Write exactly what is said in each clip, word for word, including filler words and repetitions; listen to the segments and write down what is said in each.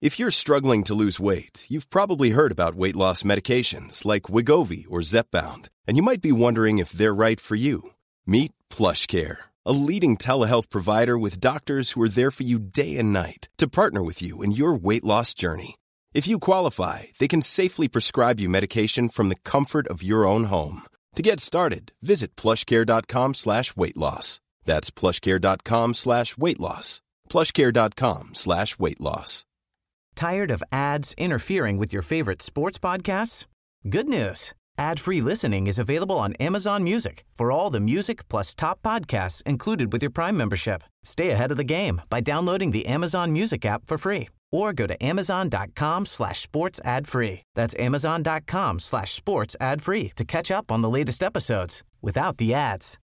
If you're struggling to lose weight, you've probably heard about weight loss medications like Wegovy or Zepbound, and you might be wondering if they're right for you. Meet PlushCare, a leading telehealth provider with doctors who are there for you day and night to partner with you in your weight loss journey. If you qualify, they can safely prescribe you medication from the comfort of your own home. To get started, visit plushcare.com slash weight loss. That's plushcare.com slash weight loss. plushcare.com slash weight loss. Tired of ads interfering with your favorite sports podcasts? Good news. Ad-free listening is available on Amazon Music for all the music plus top podcasts included with your Prime membership. Stay ahead of the game by downloading the Amazon Music app for free or go to amazon.com slash sports ad free. That's amazon.com slash sports ad free to catch up on the latest episodes without the ads.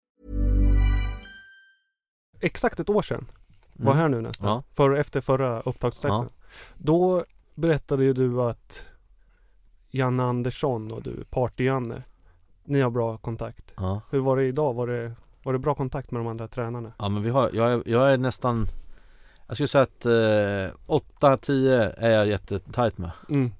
Exakt ett år sedan. Var här nu nästan. Ja. För, efter förra upptagsträffen. Ja. Då berättade ju du att Janne Andersson och du, Party-Janne, ni har bra kontakt. Ja. Hur var det idag? Var det, var det bra kontakt med de andra tränarna? Ja, men vi har, jag, är, jag är nästan, jag skulle säga att eh, åtta tio är jag jättetajt med. Mm.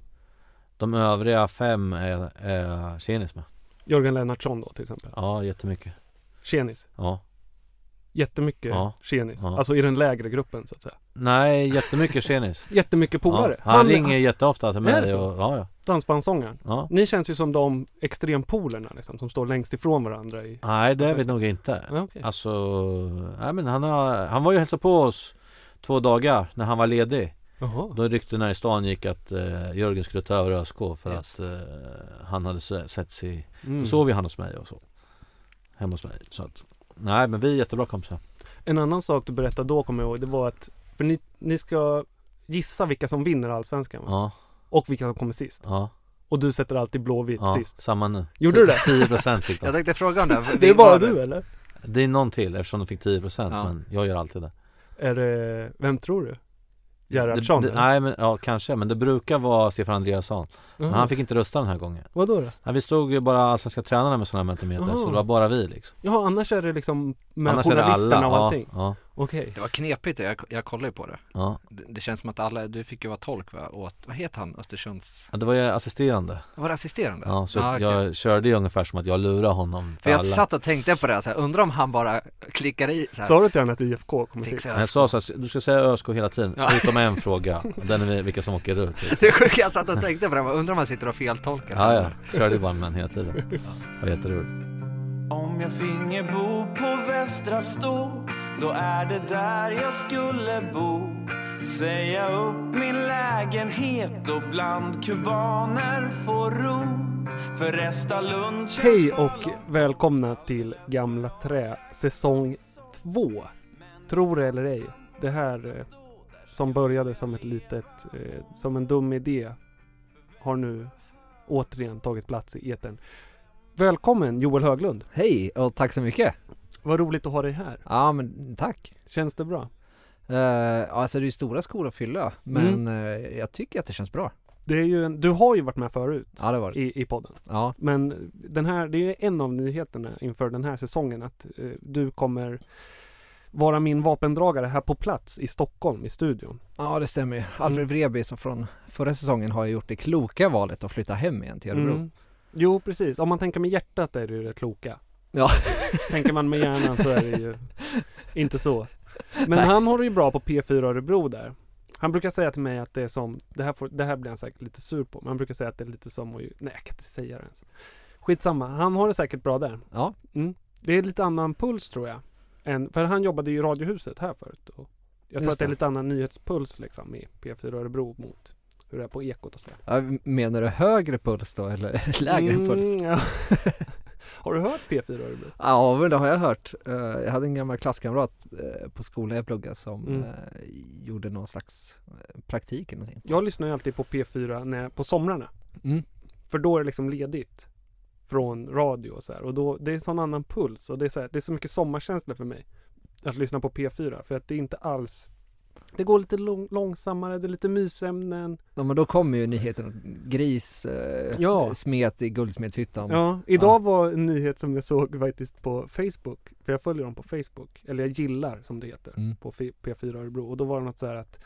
De övriga fem är, är jag tjenis med. Jörgen Lennartsson då till exempel. Ja, jättemycket. Tjenis. Ja. Jättemycket Ja. tjenis. Ja. Alltså i den lägre gruppen så att säga. Nej, jättemycket tjenis. Jättemycket polare. Ja, han, han ringer jätteofta till Är det mig. så? Och, ja, ja. Dansbandssångaren. Ja. Ni känns ju som de extrempolerna liksom, som står längst ifrån varandra i... Nej, det är vi nog inte. Ja, okay. Alltså, nej, men han, har, han var ju hälsa på oss två dagar när han var ledig. Jaha. Då ryktena i stan gick att uh, Jörgen skulle ta över ÖSK för Just. att uh, han hade sett sig. Mm. Då sov vi han hos mig och så. Hemma hos mig. Så att, nej, men vi är jättebra kompisar. En annan sak du berättade då, kommer jag ihåg, det var att för ni, ni ska gissa vilka som vinner Allsvenskan, va? Ja, Och vilka som kommer sist. ja, Och du sätter alltid blåvitt ja, sist. samma nu. Gjorde du det? tio procent fick Jag de. tänkte fråga om det. Det är bara du, eller? Det är någon till eftersom de fick tio procent, Ja. men jag gör alltid det. Är det, vem tror du? Gerhardsson? Det, det, eller? nej, men ja, kanske, men det brukar vara Stefan Andreasson. Men Jaha. han fick inte rösta den här gången. Vadå då? Nej, vi stod ju bara allsvenska tränarna med sådana här mentimeter, Jaha. så det var bara vi liksom. Ja, annars är det liksom med Annars är det journalisterna alla. och allting. Ja, ja, Okej. Det var knepigt, jag, jag kollade ju på det. ja. det. Det känns som att alla, du fick ju vara tolk, va? Åt, vad heter han? Östersunds... Ja, det var ju assisterande. Var det assisterande? Ja, så Ah, okej. jag körde ju ungefär som att jag lurade honom för, För jag alla. satt och tänkte på det, så här, undrar om han bara klickar i så här. Sa du till henne att I F K kommer Fixa sist? Men jag sa så att du ska säga ÖSK hela tiden, Ja. utom en fråga. Och den är vilka som åker ut. Liksom. Det är sjukt, jag satt och tänkte på det, undrar om han sitter och feltolkar. Ja, ja. Körde ju bara med hela tiden. Det var jätteroligt. Om jag finge bo på Västra Stå, då är det där jag skulle bo. Säga upp min lägenhet och bland kubaner få ro. För Resta Lund. Hej och välkomna till Gamla Trä, säsong två. Tror det eller ej, det här eh, som började som ett litet, eh, som en dum idé, har nu återigen tagit plats i etern. Välkommen Joel Höglund. Hej, och tack så mycket. Vad roligt att ha dig här. Ja, men tack. Känns det bra? Uh, alltså det är ju stora skor att fylla, men uh, jag tycker att det känns bra. Det är ju en, du har ju varit med förut Ja, det var det. i, i podden. Ja, Men den här, det är ju en av nyheterna inför den här säsongen att eh, du kommer vara min vapendragare här på plats i Stockholm i studion. ja det stämmer ju. Alfred Vreby som från förra säsongen har ju gjort det kloka valet att flytta hem igen till Örebro. Mm. Jo, precis. Om man tänker med hjärtat är det ju det kloka. Ja. Tänker man med hjärnan så är det ju inte så. Men Nej. han har det ju bra på P fyra Örebro där. Han brukar säga till mig att det är som, det här, får, det här blir han säkert lite sur på, men han brukar säga att det är lite som, och, nej jag kan inte säga det ens. Skitsamma, han har det säkert bra där. Ja. Mm. Det är lite annan puls tror jag. Än, för han jobbade ju i Radiohuset här förut. Och jag tror Just att det är det. lite annan nyhetspuls liksom i P fyra Örebro mot hur det är på Ekot och så. Ja, menar du högre puls då eller lägre Mm, puls? ja. Har du hört P fyra Örebro? Ja, men det har jag hört. Uh, jag hade en gammal klasskamrat uh, på skolan jag pluggade som Mm. uh, gjorde någon slags uh, praktik eller någonting. Jag lyssnar ju alltid på P fyra när, på somrarna. Mm. För då är det liksom ledigt från radio och så här. Och då, det är en sån annan puls. Och det är så, här, det är så mycket sommarkänsla för mig att lyssna på P fyra. För att det är inte alls... Det går lite lång, långsammare, det är lite mysämnen. Ja, men då kommer ju nyheten. Gris uh, Ja. smet i Guldsmedshyttan. Ja, idag var en nyhet som jag såg faktiskt på Facebook. För jag följer dem på Facebook. Eller jag gillar som det heter. Mm. På F- P fyra Örebro. Och då var det något så här att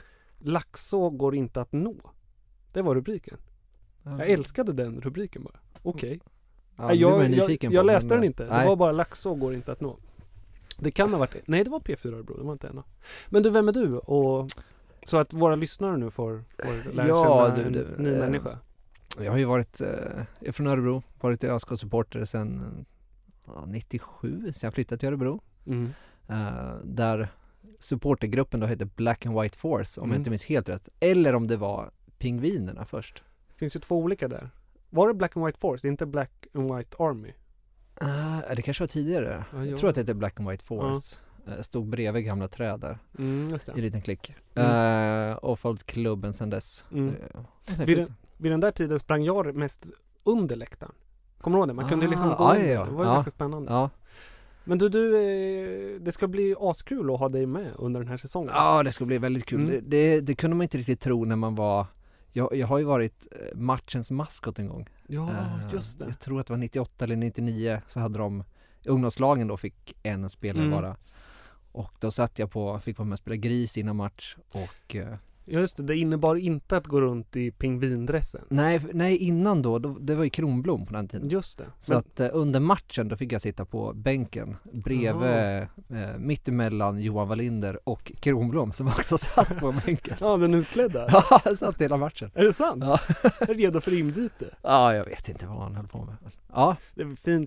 Laxå går inte att nå. Det var rubriken. Jag älskade den rubriken bara. Okej. Okay. Ja, jag jag, jag, jag läste men, den inte. Nej. Det var bara Laxå går inte att nå. Det kan ha varit det. Nej, det var P fyra Örebro. Det var inte en. Men du, vem är du? Och så att våra lyssnare nu får, får lära ja, känna du, en ny äh, människa. Jag har ju varit eh, från Örebro. Varit ÖSK-supporter sedan ja, nittiosju. Sen jag flyttade till Örebro. Mm. Uh, där supportergruppen då hette Black and White Force. Om mm. jag inte minns helt rätt. Eller om det var Pingvinerna först. Det finns ju två olika där. Var det Black and White Force? Inte Black and White Army? Uh, det kanske var tidigare. Ja, jag tror att det hette Black and White Force. Ja. Uh, stod bredvid gamla träd där. Mm, just det. I en liten klick. Mm. Uh, och följt klubben sedan dess. Mm. Uh, vid, den, vid den där tiden sprang jag mest under läktaren. Kommer du ihåg det? Man kunde ah, liksom gå ja, under. ja. Det var ja. ganska spännande. Ja. Men du, du eh, det ska bli askul att ha dig med under den här säsongen. Ja, det ska bli väldigt kul. Mm. Det, det, det kunde man inte riktigt tro när man var... Jag, jag har ju varit matchens maskot en gång. Ja, uh, just det. Jag tror att det var nittioåtta eller nittionio så hade de... Ungdomslagen då fick en spelare Mm. bara. Och då satt jag på... Fick vara med och spela gris innan match. Och... Uh, Just det, det innebar inte att gå runt i pingvindressen. nej, nej, innan då, då... Det var ju Kronblom på den tiden. Just det. Så Men, att uh, under matchen då fick jag sitta på bänken bredvid, uh, mitt emellan Johan Wallinder och Kronblom som också satt på bänken. ja, den utklädda. Ja, jag satt hela matchen. Är det sant? Ja. Är du redo för inbyte? Ja, jag vet inte vad han höll på med. Ja. Det är fint.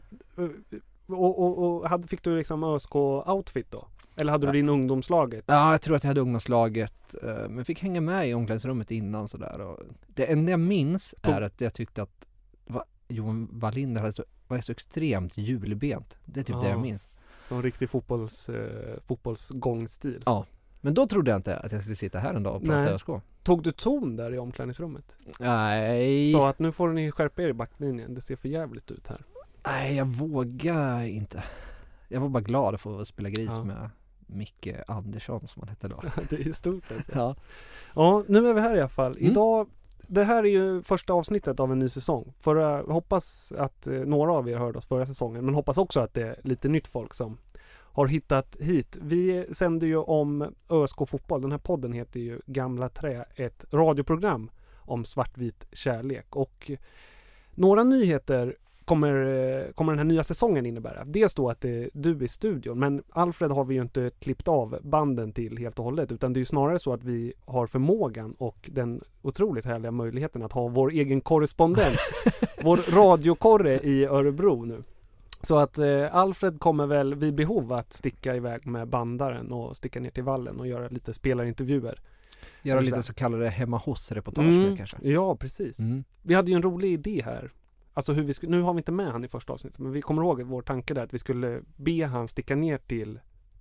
Och, och, och hade, fick du liksom ÖSK-outfit då? Eller hade du Ja. din ungdomslaget? Ja, jag tror att jag hade ungdomslaget, uh, men fick hänga med i omklädningsrummet innan sådär. Och det enda jag minns Tog... är att jag tyckte att va, Johan Wallinder hade så, var så extremt julbent. Det är typ Ja. det jag minns. Som riktig fotbolls, eh, fotbollsgångstil. Ja. Men då trodde jag inte att jag skulle sitta här en dag och prata Nej. ÖSK. Tog du ton där i omklädningsrummet? Nej. Så att nu får ni skärpa er i backlinjen. Det ser för jävligt ut här. Nej, jag vågar inte. Jag var bara glad att få spela gris Ja. med Micke Andersson som han hette då. Det är stort alltså. Ja. Ja, nu är vi här i alla fall. Mm. Idag, det här är ju första avsnittet av en ny säsong. Förra, hoppas att eh, några av er hörde oss förra säsongen, men hoppas också att det är lite nytt folk som har hittat hit. Vi sänder ju om ÖSK fotboll. Den här podden heter ju Gamla Trä, ett radioprogram om svartvit kärlek. Och några nyheter kommer, kommer den här nya säsongen innebära. Dels då att det är du i studion, men Alfred har vi ju inte klippt av banden till helt och hållet, utan det är ju snarare så att vi har förmågan och den otroligt härliga möjligheten att ha vår egen korrespondent, vår radiokorre i Örebro nu. Så att eh, Alfred kommer väl vid behov att sticka iväg med bandaren och sticka ner till vallen och göra lite spelarintervjuer. Göra lite så kallade hemma hos-reportage Mm, med kanske. ja, precis. Mm. Vi hade ju en rolig idé här. Alltså hur vi sk- nu har vi inte med han i första avsnittet, men vi kommer ihåg vår tanke där att vi skulle be han sticka ner till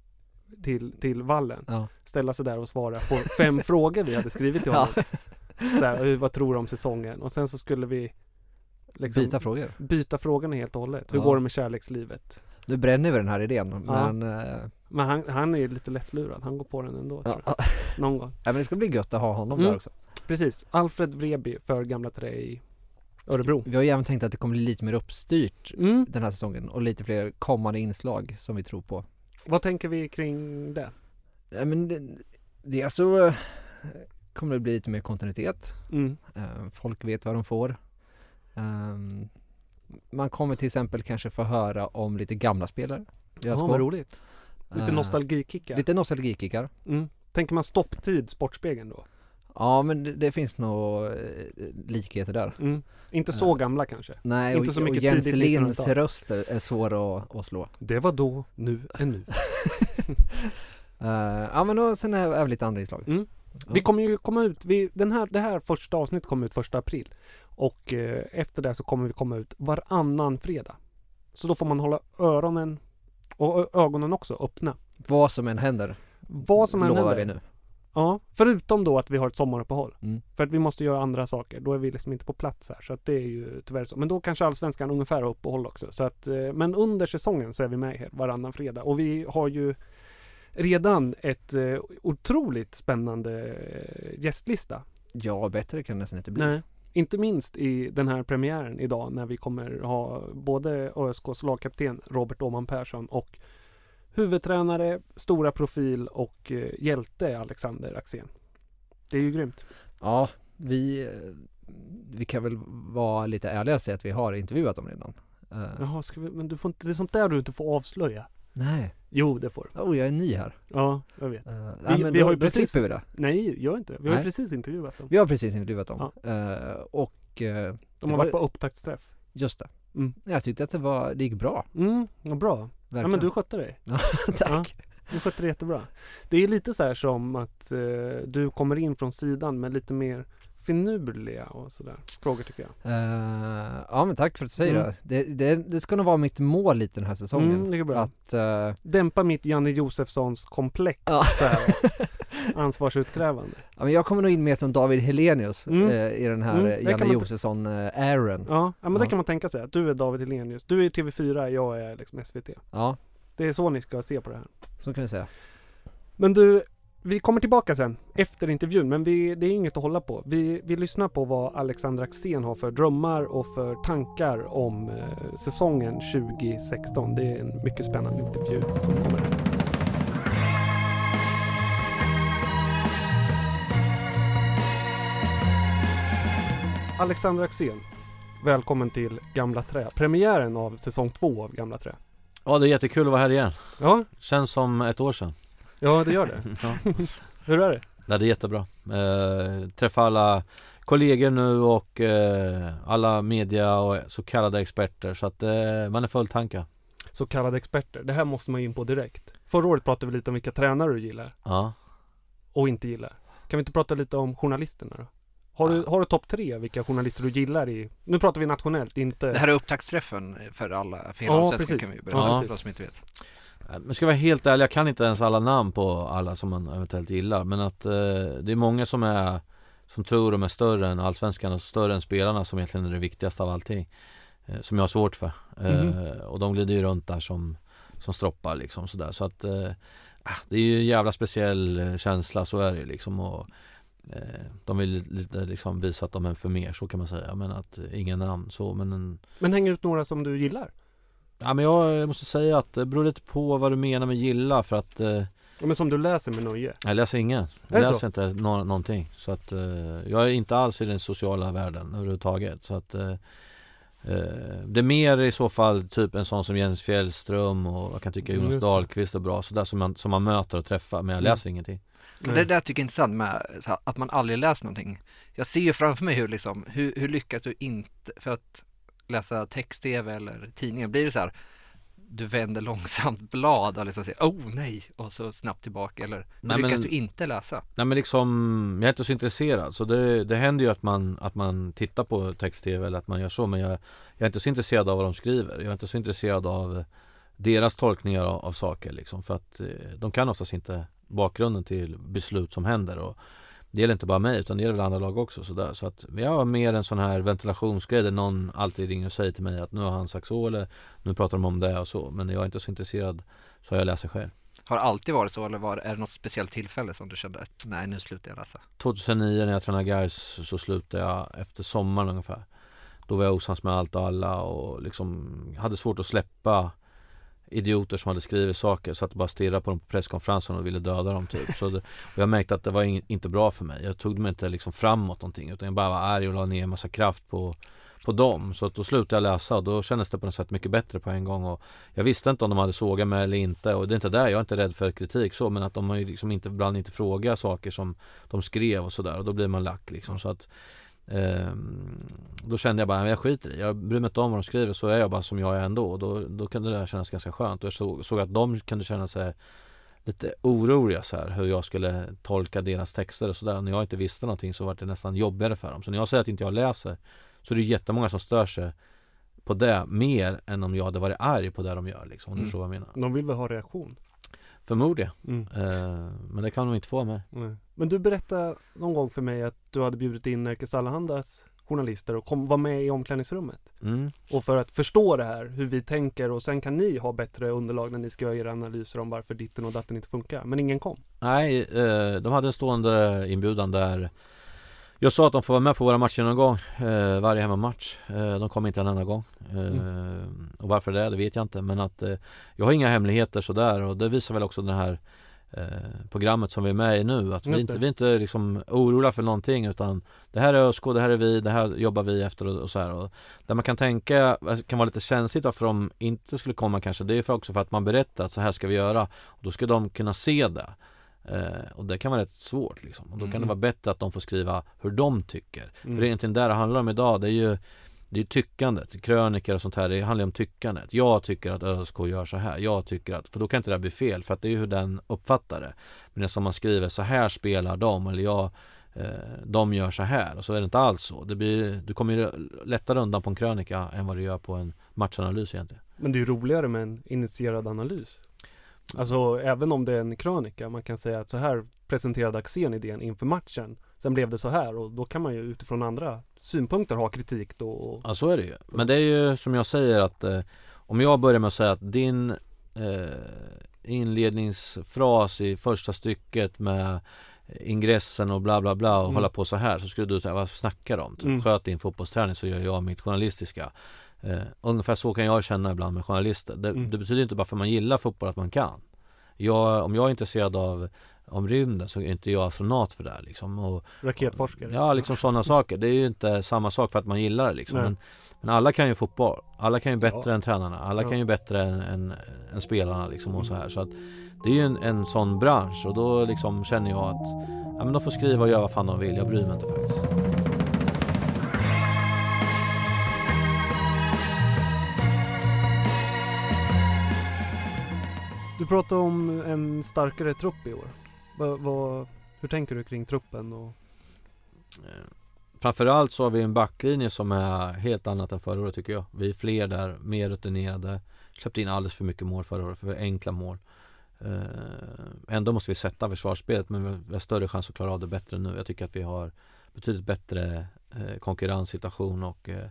till, till vallen. Ja. Ställa sig där och svara på fem frågor vi hade skrivit till honom. Så här, hur- vad tror du om säsongen? Och sen så skulle vi liksom Byta frågor. byta frågorna helt och hållet. Hur Ja. går det med kärlekslivet? Nu bränner vi den här idén, Ja. men, eh, Men han, han är lite lättlurad. Han går på den ändå, tror ja. jag. Någon gång. ja, men det ska bli gött att ha honom Mm. där också. Precis. Alfred Vreby för Gamla Trä i Örebro. Vi har ju även tänkt att det kommer bli lite mer uppstyrt Mm. den här säsongen och lite fler kommande inslag som vi tror på. Vad tänker vi kring det? Ja, men det, det är alltså, eh, kommer det bli lite mer kontinuitet. Mm. Eh, folk vet vad de får. Ehm, man kommer till exempel kanske få höra om lite gamla spelare. Ja, vad roligt. Lite Eh, nostalgikickar. Lite nostalgikickar. Mm. Tänker man stopptid, Sportspegeln då? Ja, men det, det finns nog eh, likheter där. Mm. Inte så Ja. gamla kanske. Nej, Inte och, så mycket och Jens tidigt Linds nittonhundratal. röst är, är svår att, att slå. Det var då, nu är nu. Uh, ja, men då, sen är även lite andra inslag. Mm. Ja. Vi kommer ju komma ut, vi, den här, det här första avsnittet kommer ut första april. Och eh, efter det så kommer vi komma ut varannan fredag. Så då får man hålla öronen och ö- ögonen också öppna. Vad som än händer, Vad som än lovar händer. vi nu. Ja, förutom då att vi har ett sommaruppehåll. Mm. För att vi måste göra andra saker. Då är vi liksom inte på plats här. Så att det är ju tyvärr så. Men då kanske Allsvenskan ungefär har uppehåll också. Så att, eh, men under säsongen så är vi med här varannan fredag. Och vi har ju redan ett eh, otroligt spännande eh, gästlista. Ja, bättre kan det nästan inte bli. Nej. Inte minst i den här premiären idag när vi kommer ha både ÖSKs lagkapten Robert Åman Persson och huvudtränare, stora profil och eh, hjälte Alexander Axén. Det är ju grymt. Ja, vi, vi kan väl vara lite ärliga och säga att vi har intervjuat dem redan. Uh, Jaha, ska vi, men du får inte, det är sånt där du inte får avslöja. nej. Jo, det får du. Oh, jag är ny här. Ja, jag vet. Uh, Vi- nej, men vi då, har ju då precis- slipper vi det. Nej, gör inte det. Vi har ju Nej. precis intervjuat dem. Vi har precis intervjuat dem. Uh, och uh, De det har var- varit på upptaktsträff. just det. Mm. Jag tyckte att det, var, det gick bra. Mm, vad bra. Ja, Verkligen. men du skötte dig. Tack. Du skötte det jättebra. Det är lite så här som att eh, du kommer in från sidan med lite mer finurliga och sådär frågor tycker jag. Uh, ja, men tack för att du säger Mm. det. Det, det. Det ska nog vara mitt mål lite den här säsongen. Mm, det är bra. Att, uh, Dämpa mitt Janne Josefssons komplex Ja. så här, ansvarsutkrävande. ja, men jag kommer nog in mer som David Helenius Mm. eh, i den här Mm, mm, det kan Janne man- Josefsson eh, Aaron. Ja, ja men det Ja. kan man tänka sig att du är David Helenius. Du är T V fyra, jag är liksom S V T. Ja, Det är så ni ska se på det här. så kan vi säga. Men du, vi kommer tillbaka sen efter intervjun, men vi, det är inget att hålla på. Vi, vi lyssnar på vad Alexander Axén har för drömmar och för tankar om eh, säsongen tjugo sexton. Det är en mycket spännande intervju som kommer här. Alexander Axén, välkommen till Gamla Trä. Premiären av säsong två av Gamla Trä. Ja, det är jättekul att vara här igen. Ja, Känns som ett år sedan. ja det gör det. Ja, Hur är det? det är jättebra. Eh, träffa alla kollegor nu och eh, alla media och så kallade experter. Så att eh, man är full tanka. Så kallade experter. Det här måste man in på direkt. Förra året pratade vi lite om vilka tränare du gillar Ja. och inte gillar. Kan vi inte prata lite om journalisterna då? Har du, har du topp tre vilka journalister du gillar i... Nu pratar vi nationellt, inte... Det här är upptaktsträffen för alla, för Ja, hela svenskan precis. kan vi berätta Ja. för de som inte vet. Men ska jag vara helt ärlig, jag kan inte ens alla namn på alla som man eventuellt gillar. Men att eh, det är många som är som tror de är större än allsvenskan och större än spelarna som egentligen är det viktigaste av allting. Eh, som jag har svårt för. Eh, Mhm. och de glider ju runt där som, som stroppar liksom sådär. Så att eh, det är ju en jävla speciell eh, känsla, så är det ju liksom. Och eh, de vill lite liksom visa att de är för mer, så kan man säga. Men att eh, inga namn så, men en, Men häng ut några som du gillar. ja, men jag måste säga att det beror lite på vad du menar med gilla, för att eh, Ja, men som du läser med nöje. jag läser ingen. Är Jag det läser så? inte nå- någonting. Så att eh, jag är inte alls i den sociala världen överhuvudtaget. Så att eh, eh, det är mer i så fall typ en sån som Jens Fjällström, och jag kan tycka Mm, Jonas just det. Dahlqvist är bra. Så där som man, som man möter och träffar, men jag Mm. läser ingenting. Men det där tycker jag är intressant med så här, att man aldrig läser någonting. Jag ser ju framför mig hur, liksom, hur, hur lyckas du inte, för att läsa text-tv eller tidningen, blir det så här, du vänder långsamt blad och liksom säger, oh nej, och så snabbt tillbaka, eller hur Nej, lyckas men- du inte läsa? Nej, men liksom, jag är inte så intresserad. Så det, det händer ju att man, att man tittar på text-tv eller att man gör så. Men jag, jag är inte så intresserad av vad de skriver. Jag är inte så intresserad av deras tolkningar av, av saker liksom. För att eh, de kan oftast inte bakgrunden till beslut som händer. Och det gäller inte bara mig, utan det gäller väl andra lag också. Så, där. Så att jag har mer en sån här ventilationsgrej där någon alltid ringer och säger till mig att nu har han sagt så, eller nu pratar de om det och så. Men jag är inte så intresserad, så jag läser själv. Har det alltid varit så, eller var, är det något speciellt tillfälle som du kände, nej nu slutar jag läsa? tjugohundranio när jag tränade guys så slutade jag efter sommaren ungefär. Då var jag osams med allt och alla och liksom hade svårt att släppa idioter som hade skrivit saker, så att bara stirra på dem på presskonferensen och ville döda dem typ. Så det, och jag märkte att det var in, inte bra för mig. Jag tog mig inte liksom framåt någonting, utan jag bara var arg och la ner en massa kraft på, på dem. Så att då slutade jag läsa och då kändes det på något sätt mycket bättre på en gång. Och jag visste inte om de hade sågat mig eller inte, och det är inte där, jag är inte rädd för kritik så, men att de har ju liksom inte, ibland inte frågat saker som de skrev och sådär, och då blir man lack liksom. Så att Ehm, då kände jag bara, jag skiter i, jag bryr mig inte om vad de skriver, så är jag bara som jag är ändå, och då, då kunde det där kännas ganska skönt. Och jag såg, såg att de kunde känna sig lite oroliga så här, hur jag skulle tolka deras texter och sådär. När jag inte visste någonting så var det nästan jobbigare för dem. Så när jag säger att inte jag läser, så är det jättemånga som stör sig på det mer än om jag hade varit arg på det de gör liksom, om du Mm. förstår vad jag menar. De vill väl ha reaktion. Förmodligen. Mm. Ehm, men det kan de inte få av mig. Nej. Men du berättade någon gång för mig att du hade bjudit in Nerikes Allahandas journalister och kom, var med i omklädningsrummet. Mm. Och för att förstå det här, hur vi tänker, och sen kan ni ha bättre underlag när ni ska göra era analyser om varför ditten och datten inte funkar. Men ingen kom. Nej, eh, de hade en stående inbjudan där jag sa att de får vara med på våra matcher någon gång, eh, varje hemmamatch. Eh, de kommer inte en enda gång. Eh, Mm. Och varför det är, det vet jag inte. Men att eh, jag har inga hemligheter sådär, och det visar väl också den här eh, programmet som vi är med i nu. Att vi Just inte, det. vi inte är liksom oroliga för någonting, utan det här är ÖSK, det här är vi, det här jobbar vi efter och, och så här. Och där man kan tänka, kan vara lite känsligt för de inte skulle komma kanske, det är för också för att man berättar att så här ska vi göra. Och då ska de kunna se det. Eh, och det kan vara rätt svårt liksom. Och då kan Mm. det vara bättre att de får skriva hur de tycker. Mm. För det är egentligen där det handlar om idag. Det är ju det är ju tyckandet, krönikor och sånt här. Det handlar om tyckandet. Jag tycker att ÖSK gör så här. Jag tycker att, för då kan inte det bli fel. För att det är ju hur den uppfattar det. Men det är som man skriver, så här spelar de. Eller jag, eh, de gör så här. Och så är det inte alls så. Det blir, du kommer ju lättare undan på en krönika än vad du gör på en matchanalys egentligen. Men det är ju roligare med en initierad analys. Alltså även om det är en krönika, man kan säga att så här presenterade Axén idén inför matchen. Sen blev det så här, och då kan man ju utifrån andra synpunkter ha kritik då. Och... Ja, så är det ju. Men det är ju som jag säger att eh, om jag börjar med att säga att din eh, inledningsfras i första stycket med ingressen och bla bla bla och Mm. hålla på så här, så skulle du säga, vad snackar de? Typ, Mm. sköt din fotbollsträning så gör jag mitt journalistiska. Eh, ungefär så kan jag känna ibland med journalister. Det, Mm. det betyder inte bara för att man gillar fotboll att man kan. Jag, om jag är intresserad av om rymden så är inte jag astronaut för det här, liksom. Och, Raketforskare. ja, liksom sådana saker. Det är ju inte samma sak för att man gillar det liksom. Nej. Men, men alla kan ju fotboll. Alla kan ju bättre Ja. än tränarna. Alla Ja. kan ju bättre än, än, än spelarna liksom och så här. Så att det är ju en, en sån bransch, och då liksom känner jag att ja, men de får skriva och göra vad fan de vill. Jag bryr mig inte faktiskt. Du pratar om en starkare trupp i år. Va, va, hur tänker du kring truppen? Och... Eh, Framförallt så har vi en backlinje som är helt annat än förra året tycker jag. Vi är fler där, mer rutinerade. Släppte in alldeles för mycket mål förra året, för enkla mål. Eh, ändå måste vi sätta försvarsspelet, men vi har större chans att klara av det bättre nu. Jag tycker att vi har betydligt bättre eh, konkurrenssituation och eh,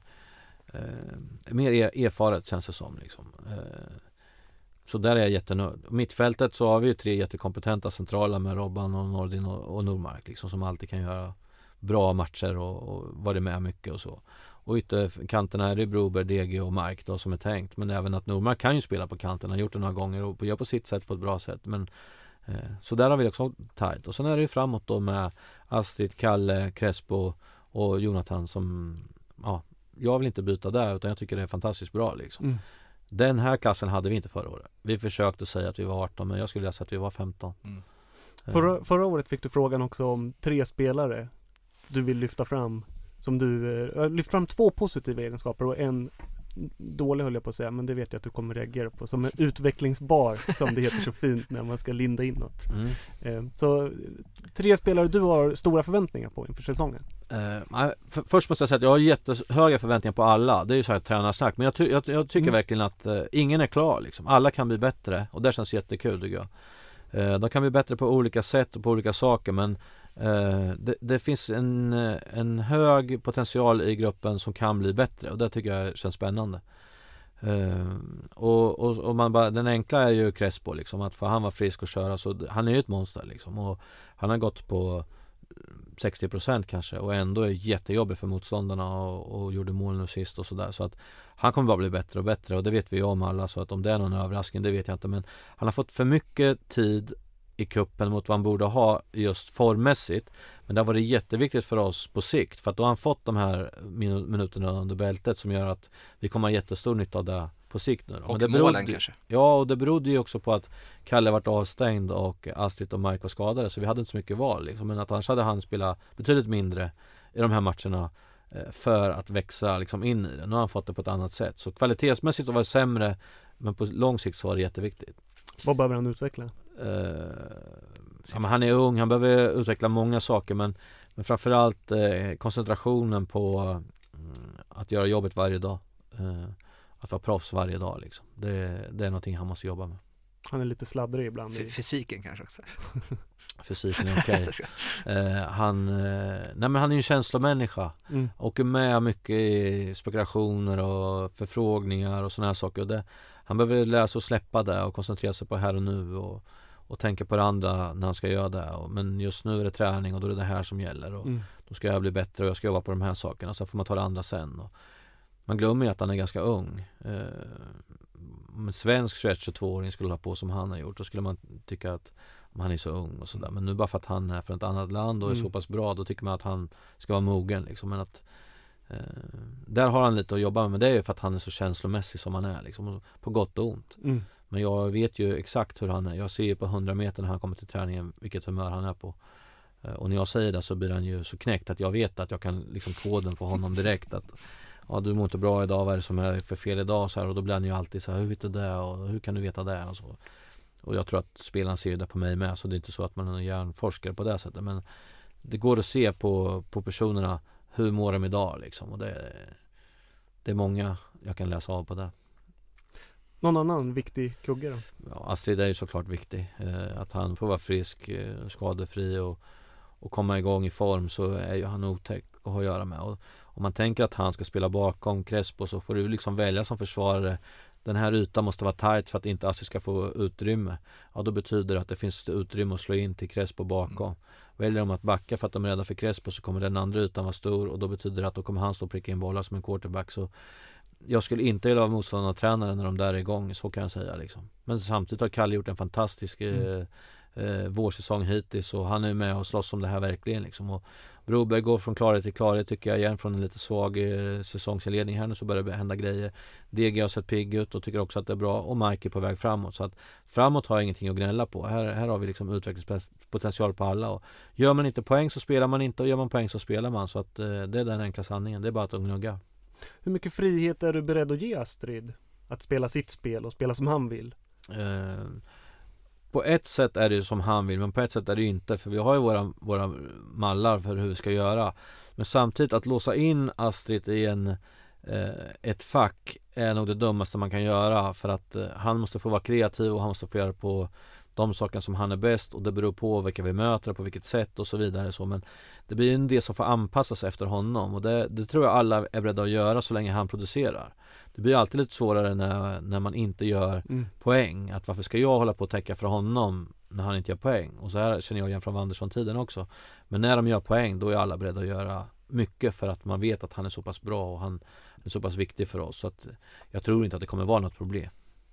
eh, mer er- erfaret känns det som. Liksom. Eh, så där är jag jättenöjd. Mittfältet så har vi ju tre jättekompetenta centrala med Robban och Nordin och, och Nordmark liksom, som alltid kan göra bra matcher och, och vara med mycket och så. Och ytterkanterna är det Broberg, D G och Mark då som är tänkt. Men även att Nordmark kan ju spela på kanten. Han har gjort det några gånger och gör på sitt sätt på ett bra sätt. Men, eh, så där har vi också tajt. Och sen är det ju framåt då med Astrid, Kalle, Crespo och Jonathan som, ja, jag vill inte byta där utan jag tycker det är fantastiskt bra liksom. Mm. Den här klassen hade vi inte förra året. Vi försökte säga att vi var arton, men jag skulle vilja säga att vi var femton. Mm. Eh, Förra, förra året fick du frågan också om tre spelare du vill lyfta fram. Som du, äh, lyft fram två positiva egenskaper och en dålig höll jag på att säga, men det vet jag att du kommer reagera på. Som är utvecklingsbar, som det heter så fint när man ska linda in något. Mm. Eh, så tre spelare du har stora förväntningar på inför säsongen. Uh, för, först måste jag säga att jag har jättehöga förväntningar på alla. Det är ju så här tränarsnack. Men jag, ty- jag, jag tycker Mm. verkligen att uh, ingen är klar liksom. Alla kan bli bättre. Och det känns jättekul tycker jag. Uh, de kan bli bättre på olika sätt och på olika saker. Men uh, det, det finns en, en hög potential i gruppen som kan bli bättre. Och det tycker jag känns spännande. Uh, och, och, och man bara, den enkla är ju Crespo liksom. Att för han var frisk och köra. Så han är ju ett monster liksom. Och han har gått på sextio procent kanske och ändå är jättejobbig för motståndarna och, och gjorde mål nu sist och sådär, så att han kommer bara bli bättre och bättre och det vet vi om alla, så att om det är någon överraskning det vet jag inte, men han har fått för mycket tid i kuppen mot vad han borde ha just formmässigt, men det har varit jätteviktigt för oss på sikt, för att då har han fått de här minu- minuterna under bältet som gör att vi kommer ha jättestor nytta av det på sikt nu då. Och Men det målen berodde, kanske. ja, och det berodde ju också på att Kalle varit avstängd och Astrid och Mark var skadade, så vi hade inte så mycket val liksom. Men att annars hade han spelat betydligt mindre i de här matcherna eh, för att växa liksom in i det. Nu har han fått det på ett annat sätt, så kvalitetsmässigt var det sämre, men på lång sikt så var det jätteviktigt. Vad behöver han utveckla? Eh, ja, men han är ung, han behöver utveckla många saker, men, men framförallt eh, koncentrationen på mm, att göra jobbet varje dag. Eh, att vara proffs varje dag liksom. det, det är någonting han måste jobba med. Han är lite sladdrig ibland. F- I... fysiken kanske också. Fysiken är okej. eh, han, eh, nej men han är ju en känslomänniska. Mm. Åker med mycket i spekulationer och förfrågningar och sådana här saker. Och det, han behöver lära sig att släppa det och koncentrera sig på här och nu och, och tänka på det andra när han ska göra det. Och, men just nu är det träning och då är det det här som gäller. Och Mm. då ska jag bli bättre och jag ska jobba på de här sakerna. Så får man ta det andra sen. Och man glömmer ju att han är ganska ung. Eh, om en svensk tjugoett-tjugotvå-åring skulle ha på som han har gjort, då skulle man tycka att om han är så ung och sådär. Men nu bara för att han är från ett annat land och är Mm. så pass bra, då tycker man att han ska vara mogen liksom. Men att eh, där har han lite att jobba med, men det är ju för att han är så känslomässig som han är liksom, på gott och ont. Mm. Men jag vet ju exakt hur han är. Jag ser ju på hundra meter när han kommer till träningen vilket humör han är på. Eh, och när jag säger det så blir han ju så knäckt att jag vet att jag kan liksom koden på honom direkt att ja, du mår inte bra idag, vad är det som är för fel idag? Så här, och då blir han ju alltid så här, hur vet du det? Och hur kan du veta det? Och, så. Och jag tror att spelaren ser ju det på mig med, så det är inte så att man är en hjärnforskare på det sättet. Men det går att se på, på personerna, hur mår de idag liksom. Och det, det är många jag kan läsa av på det. Någon annan viktig kugge då? Ja, Astrid är ju såklart viktig. Eh, att han får vara frisk, eh, skadefri och, och komma igång i form, så är ju han otäck att ha att göra med. Och om man tänker att han ska spela bakom Crespo, så får du liksom välja som försvarare. Den här ytan måste vara tight för att inte Astrid ska få utrymme. Ja, då betyder det att det finns utrymme att slå in till Crespo bakom. Mm. Väljer de att backa för att de är rädda för Crespo, så kommer den andra ytan vara stor, och då betyder det att då kommer han stå och pricka in bollar som en quarterback. Så jag skulle inte vilja vara motståndartränare när de där är igång, så kan jag säga liksom. Men samtidigt har Kalle gjort en fantastisk mm. eh, eh, vårsäsong hittills, och han är med och slåss om det här verkligen liksom. Och Broberg går från klarhet till klarhet tycker jag igen, från en lite svag eh, säsongsinledning här nu, så börjar det hända grejer. D G har sett pigg ut och tycker också att det är bra, och Mike är på väg framåt, så att framåt har jag ingenting att gnälla på. Här, här har vi liksom utvecklingspotential på alla, och gör man inte poäng så spelar man inte, och gör man poäng så spelar man, så att eh, det är den enkla sanningen, det är bara att gnugga. Hur mycket frihet är du beredd att ge Astrid att spela sitt spel och spela som han vill? Eh, på ett sätt är det ju som han vill, men på ett sätt är det ju inte, för vi har ju våra, våra mallar för hur vi ska göra. Men samtidigt att låsa in Astrid i en, eh, ett fack är nog det dummaste man kan göra, för att eh, han måste få vara kreativ, och han måste få göra på de saker som han är bäst, och det beror på vilka vi möter och på vilket sätt och så vidare. Så, men det blir en del som får anpassas efter honom, och det, det tror jag alla är beredda att göra så länge han producerar. Det blir alltid lite svårare när, när man inte gör mm. poäng. Att varför ska jag hålla på att täcka för honom när han inte gör poäng? Och så här känner jag igen från Wanderson-tiden också. Men när de gör poäng, då är alla beredda att göra mycket, för att man vet att han är så pass bra och han är så pass viktig för oss. Så att jag tror inte att det kommer vara något problem.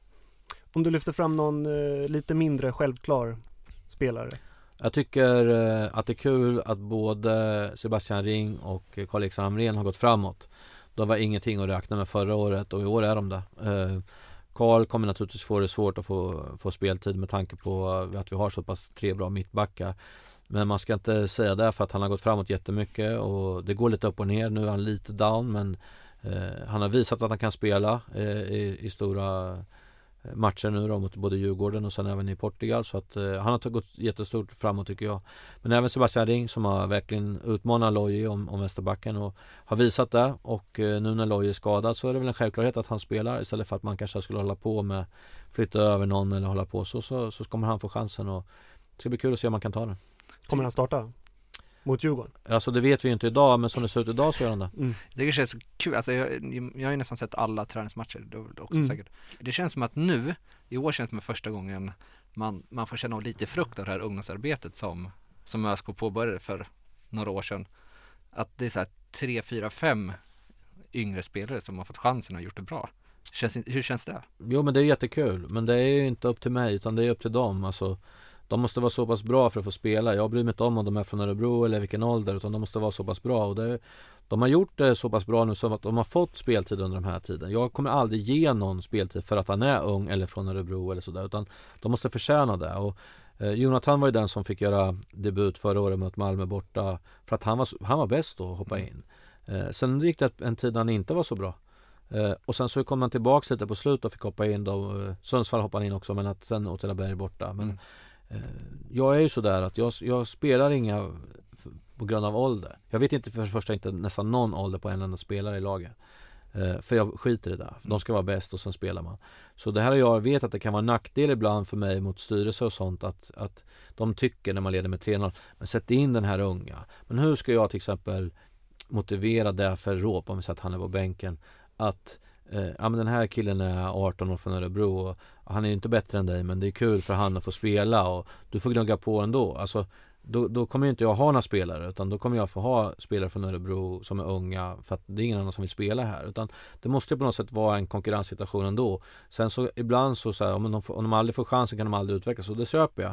Om du lyfter fram någon eh, lite mindre självklar spelare? Jag tycker eh, att det är kul att både Sebastian Ring och Carl-Erik Hamrén har gått framåt. De var ingenting att räkna med förra året, och i år är de det. Eh, Carl kommer naturligtvis få det svårt att få, få speltid med tanke på att vi har så pass tre bra mittbackar. Men man ska inte säga det, för att han har gått framåt jättemycket, och det går lite upp och ner. Nu är han lite down, men eh, han har visat att han kan spela eh, i, i stora matcher nu då, mot både Djurgården och sen även i Portugal, så att eh, han har gått jättestort framåt tycker jag. Men även Sebastian Ring som har verkligen utmanat Loji om, om vänsterbacken och har visat det, och eh, nu när Loji är skadad så är det väl en självklarhet att han spelar, istället för att man kanske skulle hålla på med flytta över någon eller hålla på så, så, så ska man han få chansen, och det ska bli kul att se om man kan ta den. Kommer han starta mot Djurgården? Alltså det vet vi ju inte idag, men som det ser ut idag så gör han det. Mm. Det känns så kul, alltså jag, jag har ju nästan sett alla träningsmatcher, det är också Mm. säkert. Det känns som att nu, i år känns det med första gången man, man får känna lite frukt av det här ungdomsarbetet som, som ÖSK påbörjade för några år sedan. Att det är så här tre, fyra, fem yngre spelare som har fått chansen och gjort det bra. Känns, hur känns det? Jo, men det är jättekul, men det är ju inte upp till mig utan det är upp till dem. Alltså, de måste vara så pass bra för att få spela. Jag bryr mig inte om om de är från Örebro eller vilken ålder, utan de måste vara så pass bra, och det, de har gjort det så pass bra nu som att de har fått speltid under den här tiden. Jag kommer aldrig ge någon speltid för att han är ung eller från Örebro eller sådär, utan de måste förtjäna det. Och eh, Jonathan var ju den som fick göra debut förra året mot Malmö borta, för att han var, han var bäst då att hoppa in. Eh, sen gick det en tid när han inte var så bra. Uh, och sen så kom han tillbaka lite på slut och fick hoppa in då. Uh, Sundsvall hoppade in också, men att sen Åtvidaberg borta. Men mm. uh, jag är ju sådär att jag, jag spelar inga f- på grund av ålder. Jag vet inte för det första inte nästan någon ålder på en enda spelare i laget. Uh, för jag skiter i det där. Mm. De ska vara bäst och sen spelar man. Så det här, jag vet att det kan vara en nackdel ibland för mig mot styrelse och sånt, att, att de tycker när man leder med tre noll, men sätt in den här unga. Men hur ska jag till exempel motivera det för Råp, om vi säger att han är på bänken, att eh, ja, men den här killen är arton år från Örebro och, och han är ju inte bättre än dig, men det är kul för han att få spela och du får gnugga på ändå. Alltså, då, då kommer inte jag ha några spelare, utan då kommer jag få ha spelare från Örebro som är unga, för att det är ingen annan som vill spela här, utan det måste på något sätt vara en konkurrenssituation ändå. Sen så ibland så, så här, om, de får, om de aldrig får chansen kan de aldrig utvecklas, och det köper jag.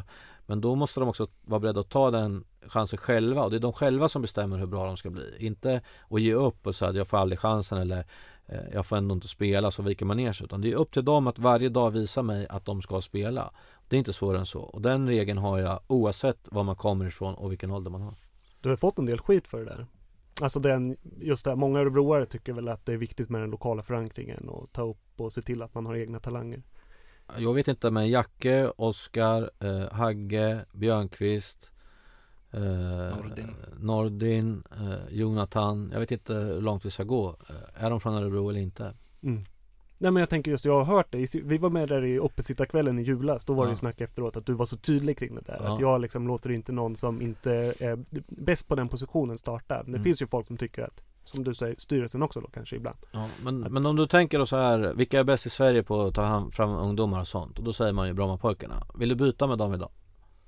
Men då måste de också vara beredda att ta den chansen själva. Och det är de själva som bestämmer hur bra de ska bli. Inte att ge upp och säga att jag får aldrig chansen eller eh, jag får ändå inte spela, så viker man ner sig. Utan det är upp till dem att varje dag visa mig att de ska spela. Det är inte svårare än så. Och den regeln har jag oavsett var man kommer ifrån och vilken ålder man har. Du har fått en del skit för det där. Alltså den, just det här, många örebroare tycker väl att det är viktigt med den lokala förankringen och ta upp och se till att man har egna talanger. Jag vet inte, men Jacke, Oskar, eh, Hagge, Björnqvist, eh, Nordin, Nordin eh, Jonathan, jag vet inte hur långt vi ska gå. Eh, är de från Örebro eller inte? Mm. Nej, men jag tänker just, jag har hört det. Vi var med där i uppesittarkvällen i julas. Då var det Ja. ju snack efteråt att du var så tydlig kring det där. Ja. Att jag liksom låter inte någon som inte är bäst på den positionen starta. Det Mm. finns ju folk som tycker att, som du säger, styrelsen också då kanske ibland. Ja, men, men om du tänker då så här, vilka är bäst i Sverige på att ta hand, fram ungdomar och sånt? Och då säger man ju Brommapojkarna. Vill du byta med dem idag?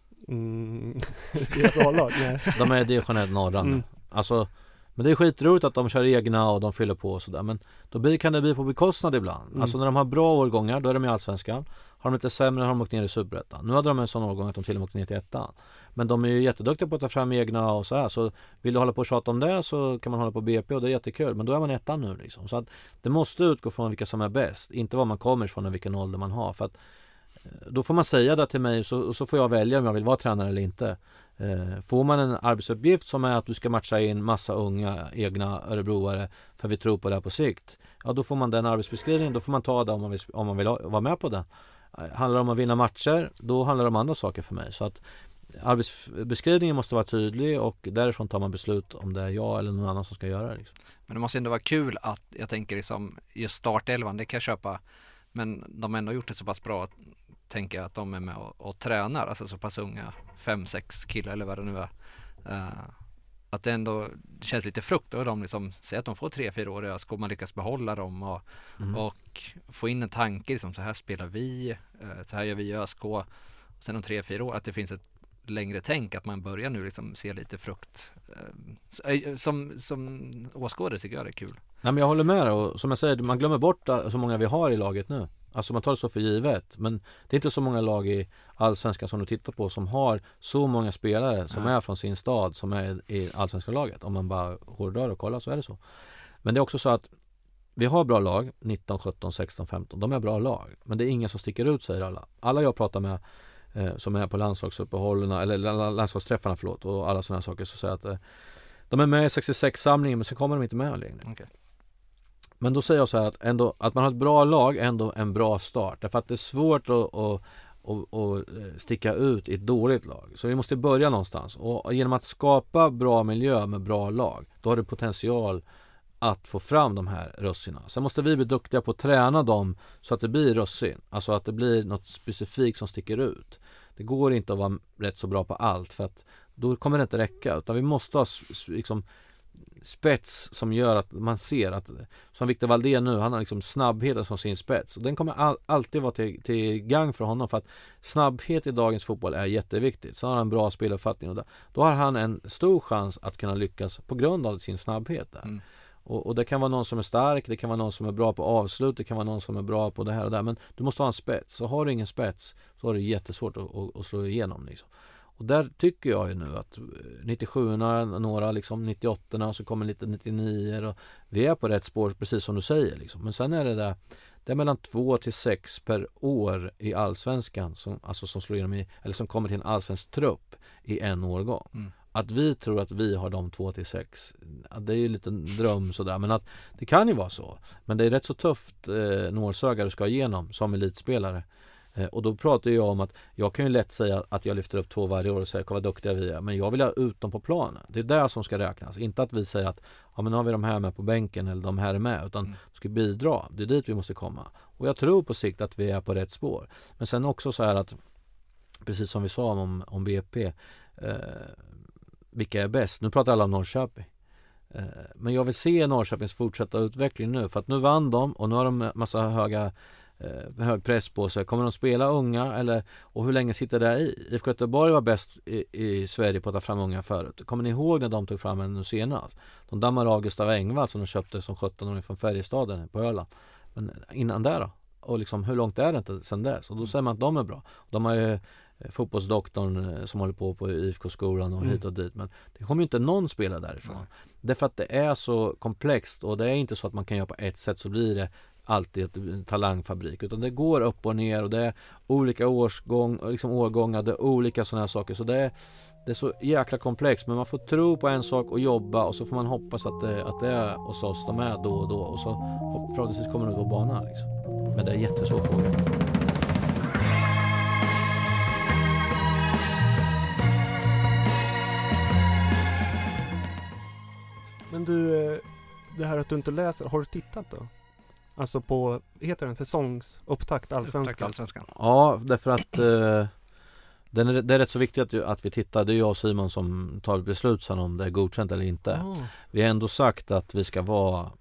Mm. Deras A-lag, nej. De är division ett norra nu. Mm. Alltså, men det är skitroligt att de kör egna och de fyller på och sådär. Men då blir, kan det bli på bekostnad ibland. Mm. Alltså när de har bra årgångar, då är de i Allsvenskan. Har de lite sämre, har de åkt ner i Superettan. Nu hade de en sån årgång att de till och med åkt ner till ettan. Men de är ju jätteduktiga på att ta fram egna och så här. Så vill du hålla på och tjata om det, så kan man hålla på B P och det är jättekul. Men då är man ettan nu liksom. Så att det måste utgå från vilka som är bäst. Inte var man kommer ifrån och vilken ålder man har. För att då får man säga det till mig, så, så får jag välja om jag vill vara tränare eller inte. Eh, får man en arbetsuppgift som är att du ska matcha in massa unga egna örebroare för vi tror på det här på sikt, ja då får man den arbetsbeskrivningen, då får man ta det om man vill, om man vill ha, vara med på den. Eh, handlar det om att vinna matcher, då handlar det om andra saker för mig. Så att arbetsbeskrivningen måste vara tydlig och därifrån tar man beslut om det är jag eller någon annan som ska göra det liksom. Men det måste ändå vara kul att, jag tänker liksom, just startelvan, det kan jag köpa, men de har ändå gjort det så pass bra att tänker jag att de är med och, och tränar, alltså så pass unga, fem, sex killar eller vad det nu är. Uh, att det ändå känns lite frukt och de liksom säger att de får tre, fyra år, ska man lyckas behålla dem och, Mm. och få in en tanke, liksom, så här spelar vi, uh, så här gör vi i ÖSK, och sen om tre, fyra år, att det finns ett längre tänk, att man börjar nu liksom se lite frukt. Uh, som, som åskådare tycker jag det är kul. Nej, men jag håller med, och som jag säger, man glömmer bort så många vi har i laget nu. Alltså man tar det så för givet, men det är inte så många lag i Allsvenskan som du tittar på som har så många spelare som Nej. är från sin stad som är i Allsvenska laget. Om man bara hårdrar och kollar så är det så. Men det är också så att vi har bra lag, nitton, sjutton, sexton, femton. De är bra lag, men det är ingen som sticker ut, säger alla. Alla jag pratar med eh, som är på landslagsuppehållarna eller landslagsträffarna förlåt, och alla sådana saker, så säger att eh, de är med i sextiosex-samlingen men så kommer de inte med längre. Okay. Men då säger jag så här att, ändå, att man har ett bra lag är ändå en bra start. Därför att det är svårt att, att, att, att sticka ut i ett dåligt lag. Så vi måste börja någonstans. Och genom att skapa bra miljö med bra lag, då har du potential att få fram de här russina. Sen måste vi bli duktiga på att träna dem så att det blir russin. Alltså att det blir något specifikt som sticker ut. Det går inte att vara rätt så bra på allt, för att då kommer det inte räcka. Utan vi måste ha liksom spets som gör att man ser att, som Victor Valdén nu, han har liksom snabbheten som sin spets, och den kommer all, alltid vara till, till gang för honom, för att snabbhet i dagens fotboll är jätteviktigt. Så har han en bra speluppfattning och då, då har han en stor chans att kunna lyckas på grund av sin snabbhet där. Mm. Och, och det kan vara någon som är stark, det kan vara någon som är bra på avslut, det kan vara någon som är bra på det här och där, men du måste ha en spets. Så har du ingen spets så har det jättesvårt att, att, att slå igenom liksom. Och där tycker jag ju nu att nittiosjuorna, några liksom nittioåttorna, och så kommer lite nittionio, och vi är på rätt spår precis som du säger liksom. Men sen är det där, det är mellan två till sex per år i Allsvenskan som, alltså som slår igenom i, eller som kommer till en allsvensk trupp i en årgång. Mm. Att vi tror att vi har de två till sex, det är ju en liten dröm sådär, men att det kan ju vara så. Men det är rätt så tufft eh, nålsöga du ska igenom som elitspelare. Eh, och då pratar jag om att jag kan ju lätt säga att jag lyfter upp två varje år och säger vad duktiga vi är, men jag vill ha ut dem på planen. Det är det som ska räknas, inte att vi säger att ja, men nu har vi de här med på bänken eller de här är med, utan mm. ska bidra. Det är dit vi måste komma. Och jag tror på sikt att vi är på rätt spår. Men sen också så här att, precis som vi sa om, om B P, eh, vilka är bäst? Nu pratar alla om Norrköping. Eh, men jag vill se Norrköpings fortsätta utveckling nu, för att nu vann de och nu har de massa höga eh, hög press på sig. Kommer de spela unga eller, och hur länge sitter det i? I F K Göteborg var bäst i, i Sverige på att ta fram unga förut. Kommer ni ihåg när de tog fram en nu senast? De dammar av Gustav Engvall som de köpte som sjutton-åring från Färjestaden på Öland. Men innan där då? och liksom hur långt är det inte sen dess? Och då säger man att de är bra. De har ju fotbollsdoktorn som håller på på I F K-skolan och mm. hit och dit, men det kommer ju inte någon spela därifrån. Mm. Därför att det är så komplext, och det är inte så att man kan göra på ett sätt så blir det alltid ett talangfabrik, utan det går upp och ner, och det är olika årsgång, liksom årgångar, det är olika sådana här saker, så det är, det är så jäkla komplext, men man får tro på en sak och jobba, och så får man hoppas att det, att det är hos oss de är då och då, och så förhoppningsvis kommer det gå banan liksom. Men det är jättesvår fråga. Men du, det här att du inte läser, har du tittat då? Alltså på, heter den säsongsupptakt allsvenskan? Upptakt allsvenskan. Ja, därför att eh, den är, det är rätt så viktigt att, att vi tittar. Det är jag och Simon som tar beslut sen om det är godkänt eller inte. Oh. Vi har ändå sagt att vi ska vara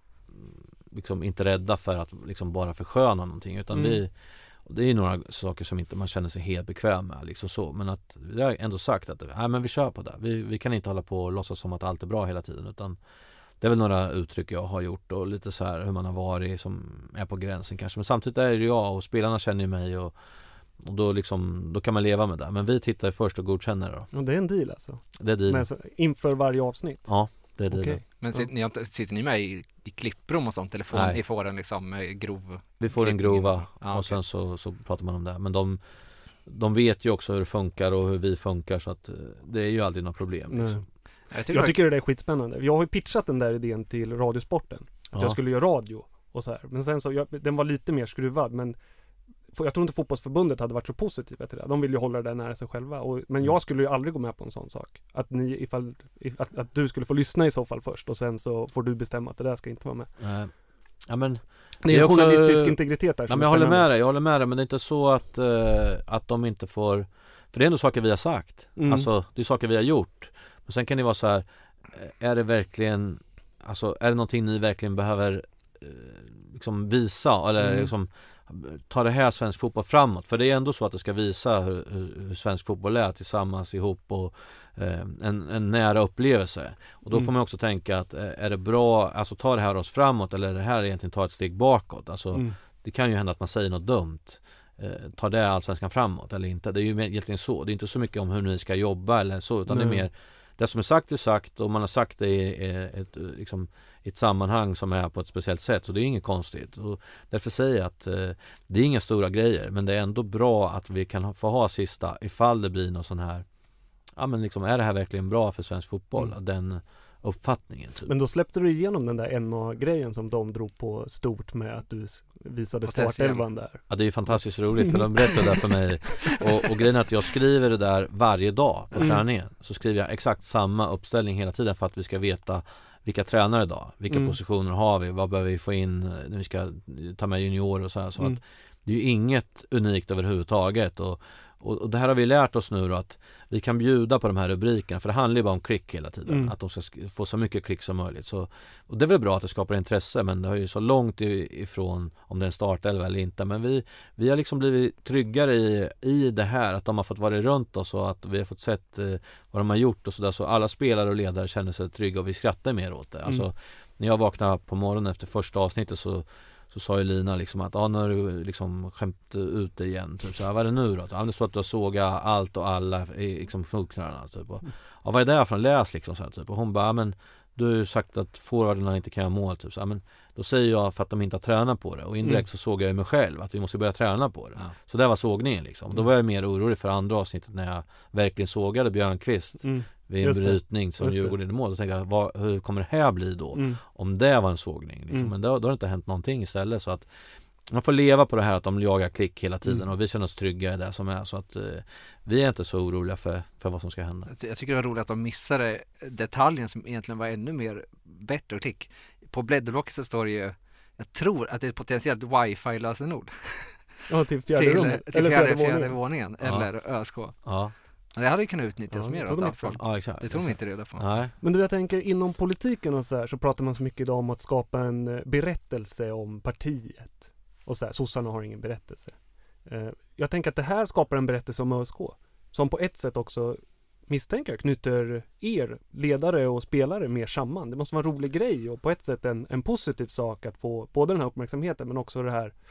liksom inte rädda för att liksom bara försköna någonting, utan mm. vi, och det är några saker som inte man känner sig helt bekväm med liksom så, men att vi har ändå sagt att nej, men vi kör på det. Vi, vi kan inte hålla på och låtsas som att allt är bra hela tiden, utan det är väl några uttryck jag har gjort och lite så här hur man har varit som är på gränsen kanske, men samtidigt är det jag och spelarna känner ju mig, och, och då liksom då kan man leva med det, men vi tittar först och godkänner då. Och det är en deal alltså? Det är deal. Men alltså, inför varje avsnitt? Ja, det är deal. Okay. Men sitter ni, sitter ni med i, i klipprum och sånt, eller får ni får en liksom grov? Vi får en grova ah, och okay. sen så, så pratar man om det, men de de vet ju också hur det funkar och hur vi funkar, så att det är ju aldrig något problem liksom. Jag tycker, jag tycker det är skitspännande. Jag har ju pitchat den där idén till Radiosporten. Att ja. jag skulle göra radio och så här. Men sen så, jag, den var lite mer skruvad. Men jag tror inte fotbollsförbundet hade varit så positiva till det. De vill ju hålla det nära sig själva. Och, men jag skulle ju aldrig gå med på en sån sak. Att, ni, ifall, if, att, att du skulle få lyssna i så fall först. Och sen så får du bestämma att det där ska inte vara med. Nej. Ja, men det är en journalistisk integritet där. Ja, men jag håller med dig, jag håller med dig. Men det är inte så att, uh, att de inte får... För det är ändå saker vi har sagt. Mm. Alltså, det är saker vi har gjort. Och sen kan det vara så här, är det verkligen, alltså är det någonting ni verkligen behöver eh, liksom visa, eller mm. liksom ta det här svensk fotboll framåt, för det är ändå så att det ska visa hur, hur, hur svensk fotboll är tillsammans ihop, och eh, en, en nära upplevelse, och då mm. får man också tänka att eh, är det bra, alltså ta det här oss framåt, eller är det här egentligen ta ett steg bakåt, alltså mm. det kan ju hända att man säger något dumt. Eh, tar det allsvenskan framåt eller inte, det är ju egentligen så, det är inte så mycket om hur ni ska jobba eller så, utan Nej. det är mer det som är sagt är sagt, och man har sagt det i ett, liksom, ett sammanhang som är på ett speciellt sätt, så det är inget konstigt, och därför säger jag att eh, det är inga stora grejer, men det är ändå bra att vi kan få ha sista ifall det blir någon sån här, ja men liksom, är det här verkligen bra för svensk fotboll, mm. den uppfattningen typ. Men då släppte du igenom den där N A-grejen som de drog på stort med att du visade startelvan där. Ja, det är ju fantastiskt roligt, för de berättade det för mig, och, och grejen är att jag skriver det där varje dag på mm. träningen, så skriver jag exakt samma uppställning hela tiden för att vi ska veta vilka tränare idag, vilka mm. positioner har vi, vad behöver vi få in när vi ska ta med juniorer och så här, så mm. att det är ju inget unikt överhuvudtaget, och Och, och det här har vi lärt oss nu då, att vi kan bjuda på de här rubrikerna, för det handlar ju bara om klick hela tiden, mm. att de ska sk- få så mycket klick som möjligt, så, och det är väl bra att det skapar intresse, men det har ju så långt i, ifrån om det är en startelva eller inte, men vi, vi har liksom blivit tryggare i, i det här, att de har fått vara runt oss, och att vi har fått sett eh, vad de har gjort och sådär, så alla spelare och ledare känner sig trygga, och vi skrattar mer åt det. Alltså, mm. när jag vaknade på morgonen efter första avsnittet, så så sa ju Lina liksom att, ja, när du liksom skämt ut det igen, typ så här, vad är det nu då? Ja, det står att du har sågat allt och alla i liksom funktionerna, typ, och, ja, vad är det från, läs liksom så här, typ, och hon bara, ja, men du har ju sagt att forwarderna inte kan ha mål, typ så här, men då säger jag för att de inte har tränat på det, och indirekt mm. så såg jag mig själv att vi måste börja träna på det, ja. Så det var sågningen liksom, då var jag mer orolig för andra avsnittet när jag verkligen sågade Björnqvist mm. vid en brytning som Djurgården i mål, då tänkte jag, vad, hur kommer det här bli då mm. om det var en sågning liksom. mm. Men då, då har det inte hänt någonting istället, så att man får leva på det här att de jagar klick hela tiden, mm. och vi känner oss trygga i det som är, så att eh, vi är inte så oroliga för, för vad som ska hända. Jag tycker det var roligt att de missade detaljen som egentligen var ännu mer bättre och klick. På blädderblocket så står det ju, jag tror att det är ett potentiellt wifi-lösenord. Ja, till fjärde till, rummet. till fjärde, fjärde, fjärde våningen, ja. Eller ÖSK. Ja. Det hade ju kunnat utnyttjas ja, mer åt allt fall. Ja, exakt. Det tog de inte reda på. Nej. Men du, jag tänker inom politiken och så här, så pratar man så mycket idag om att skapa en berättelse om partiet. Och så här, sossarna har ingen berättelse. Eh, jag tänker att det här skapar en berättelse om ÖSK. Som på ett sätt också, misstänker jag, knyter er ledare och spelare mer samman. Det måste vara en rolig grej och på ett sätt en, en positiv sak att få både den här uppmärksamheten, men också det här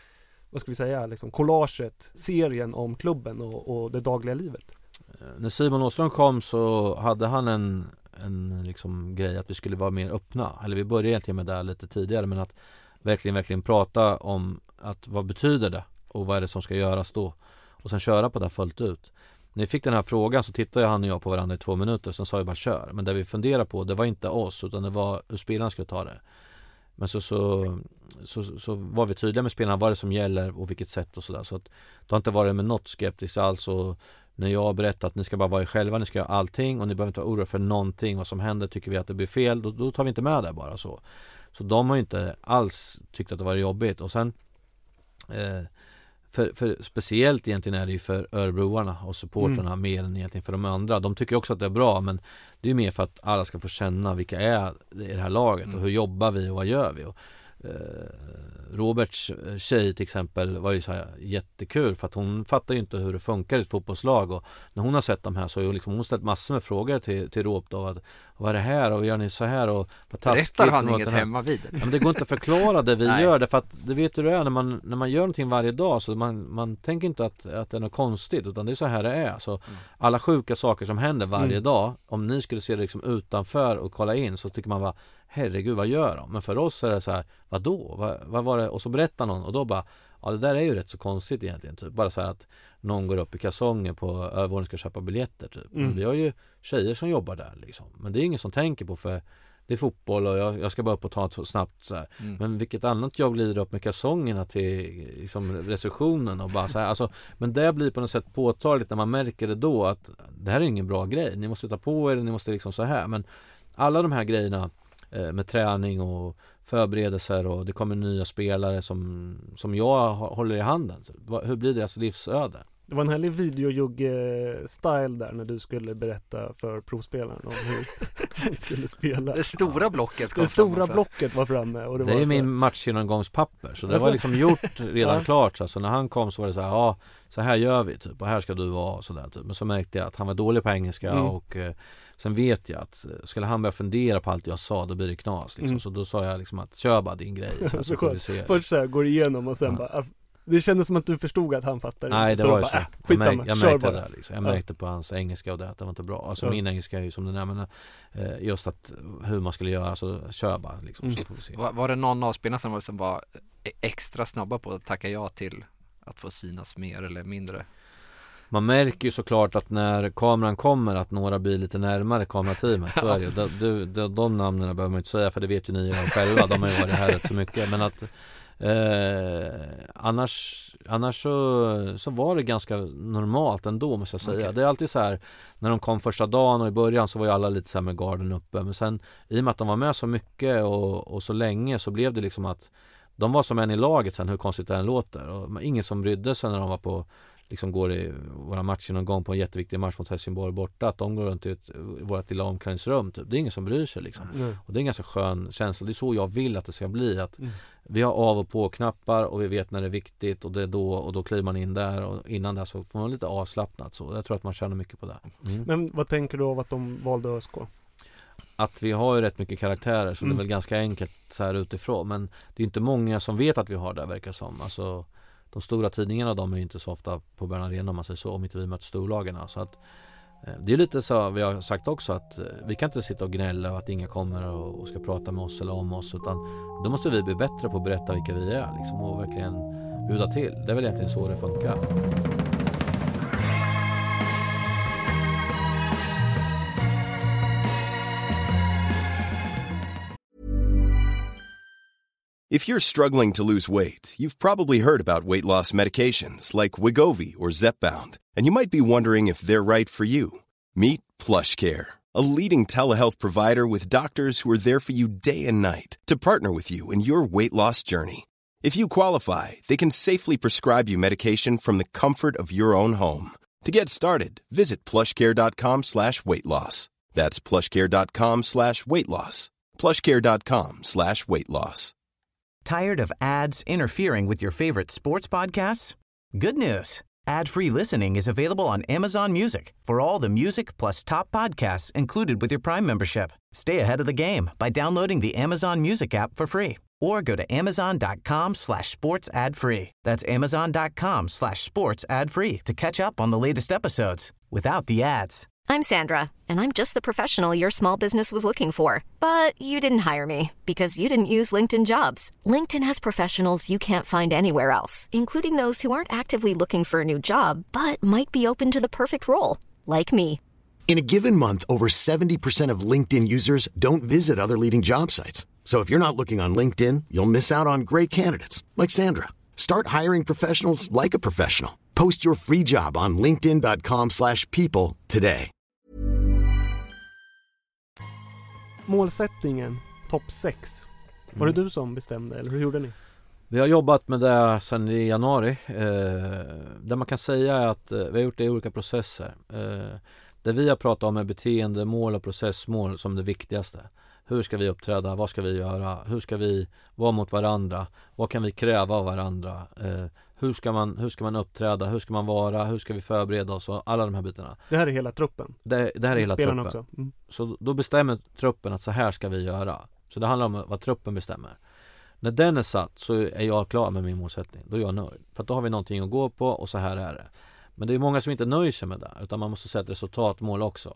vad ska vi säga, liksom collaget, serien om klubben och, och det dagliga livet. När Simon Åström kom så hade han en, en liksom grej att vi skulle vara mer öppna. Eller vi började egentligen med det lite tidigare, men att verkligen, verkligen prata om att vad betyder det och vad är det som ska göras då. Och sen köra på det fullt ut. När vi fick den här frågan så tittade han och jag på varandra i två minuter. Sen sa jag bara kör. Men det vi funderade på, det var inte oss utan det var hur spelarna skulle ta det. Men så, så, så, så var vi tydliga med spelarna vad det som gäller och vilket sätt och sådär. Så att det har inte varit med något skeptiskt alls. Och när jag har berättat att ni ska bara vara er själva, ni ska göra allting och ni behöver inte vara oroliga för någonting. Vad som händer, tycker vi att det blir fel, då, då tar vi inte med det bara så. Så de har ju inte alls tyckt att det var jobbigt. Och sen eh, För, för speciellt egentligen är det ju för Örebroarna och supporterna mm. mer än egentligen för de andra. De tycker också att det är bra, men det är mer för att alla ska få känna vilka är i det här laget mm. och hur jobbar vi och vad gör vi. Och, eh, Roberts tjej till exempel var ju så här jättekul för att hon fattar ju inte hur det funkar i ett fotbollslag, och när hon har sett de här så har ju liksom hon ställt massor med frågor till, till Rob då, att vad är det här och gör ni så här och vad taskigt. Berättar han inget hemma vid? Ja, men det går inte att förklara det vi gör, för att det vet du det är när man, när man gör någonting varje dag så man, man tänker inte att, att det är något konstigt, utan det är så här det är. Så mm. alla sjuka saker som händer varje mm. dag, om ni skulle se det liksom utanför och kolla in så tycker man bara herregud, vad gör de? Men för oss är det så här, vadå? Vad, vad var det? Och så berättar någon och då bara, ja det där är ju rätt så konstigt egentligen. Typ. Bara så här att någon går upp i kalsonger på övervåningen ska köpa biljetter. Typ. Mm. Men vi har ju tjejer som jobbar där liksom. Men det är ingen som tänker på, för det är fotboll och jag, jag ska bara upp och ta ett snabbt så här. Mm. Men vilket annat jobb glider upp med kalsongerna till liksom, receptionen och bara så här. Alltså, men det blir på något sätt påtagligt när man märker det då att det här är ingen bra grej. Ni måste ta på er, ni måste liksom så här. Men alla de här grejerna med träning och förberedelser och det kommer nya spelare som, som jag håller i handen. Så, hur blir deras livsöde? Det var en härlig videojugg-style där när du skulle berätta för provspelaren om hur han skulle spela. Det stora blocket kom Det stora blocket var framme. Och det det var är så... min matchgenomgångspapper. Så det alltså... var liksom gjort redan ja. klart. Så alltså, när han kom så var det så här, ja, så här gör vi typ. Och här ska du vara och sådär typ. Men så märkte jag att han var dålig på engelska mm. och eh, sen vet jag att skulle han börja fundera på allt jag sa, då blir det knas liksom. Mm. Så då sa jag liksom att kör bara din grej. Så, så får vi se. Först så här, går igenom och sen ja. bara... Det kändes som att du förstod att han fattade. Nej, det så var ju bara, så. Äh, jag, märk, jag märkte det liksom. Jag ja. märkte på hans engelska och det att det var inte bra. Alltså ja. min engelska är ju som den är, men eh, just att hur man skulle göra, så kör bara liksom, mm. så får vi se. Var, var det någon av spelarna som var, som var extra snabba på att tacka ja till att få synas mer eller mindre? Man märker ju såklart att när kameran kommer att några blir lite närmare kamerateamet, så är det ju. De, de, de, de namnen behöver man inte säga, för det vet ju ni själva, de har ju varit här rätt så mycket, men att Eh, annars annars så, så var det ganska normalt ändå, måste jag säga. Okay. Det är alltid så här, när de kom första dagen och i början så var ju alla lite så här med garden uppe, men sen i och med att de var med så mycket och, och så länge, så blev det liksom att de var som en i laget sen, hur konstigt det än låter, och ingen som brydde sig när de var på liksom går i våra matcher någon gång på en jätteviktig match mot Helsingborg borta, att de går runt i ett, vårt lilla omklädningsrum typ. Det är ingen som bryr sig liksom. Mm. Och det är en ganska skön känsla. Det är så jag vill att det ska bli, att mm. vi har av- och på-knappar och vi vet när det är viktigt, och det är då, och då kliver man in där, och innan där så får man lite avslappnat så. Jag tror att man känner mycket på det. Mm. Men vad tänker du av att de valde ÖSK? Att vi har ju rätt mycket karaktärer, så mm. det är väl ganska enkelt så här utifrån, men det är inte många som vet att vi har det, verkar som. Alltså de stora tidningarna, de är ju inte så ofta på Bern Arena om man säger så, om inte vi möter storlagarna. Så att eh, det är lite så, vi har sagt också, att eh, vi kan inte sitta och gnälla och att inga kommer och, och ska prata med oss eller om oss, utan då måste vi bli bättre på att berätta vilka vi är liksom, och verkligen bjuda till. Det är väl egentligen så det funkar. If you're struggling to lose weight, you've probably heard about weight loss medications like Wegovy or Zepbound, and you might be wondering if they're right for you. Meet PlushCare, a leading telehealth provider with doctors who are there for you day and night to partner with you in your weight loss journey. If you qualify, they can safely prescribe you medication from the comfort of your own home. To get started, visit plushcare.com slash weight loss. That's plushcare.com slash weight loss. plushcare.com slash weight loss. Tired of ads interfering with your favorite sports podcasts? Good news. Ad-free listening is available on Amazon Music for all the music plus top podcasts included with your Prime membership. Stay ahead of the game by downloading the Amazon Music app for free or go to amazon.com slash sports ad free. That's amazon.com slash sports ad free to catch up on the latest episodes without the ads. I'm Sandra, and I'm just the professional your small business was looking for. But you didn't hire me because you didn't use LinkedIn Jobs. LinkedIn has professionals you can't find anywhere else, including those who aren't actively looking for a new job, but might be open to the perfect role, like me. In a given month, over seventy percent of LinkedIn users don't visit other leading job sites. So if you're not looking on LinkedIn, you'll miss out on great candidates like Sandra. Start hiring professionals like a professional. Post your free job on linkedin.com slash people today. Målsättningen, topp sex. Var det du som bestämde eller hur gjorde ni? Vi har jobbat med det sedan i januari. Eh, det man kan säga är att eh, vi har gjort det i olika processer. Eh, det vi har pratat om är beteendemål och processmål som det viktigaste. Hur ska vi uppträda? Vad ska vi göra? Hur ska vi vara mot varandra? Vad kan vi kräva av varandra? Eh, hur ska man, hur ska man uppträda? Hur ska man vara? Hur ska vi förbereda oss? Och alla de här bitarna. Det här är hela truppen. Det, det här är hela truppen. Också. Mm. Så då bestämmer truppen att så här ska vi göra. Så det handlar om vad truppen bestämmer. När den är satt så är jag klar med min målsättning. Då är jag nöjd. För att då har vi någonting att gå på och så här är det. Men det är många som inte nöjer sig med det. Utan man måste sätta resultatmål också.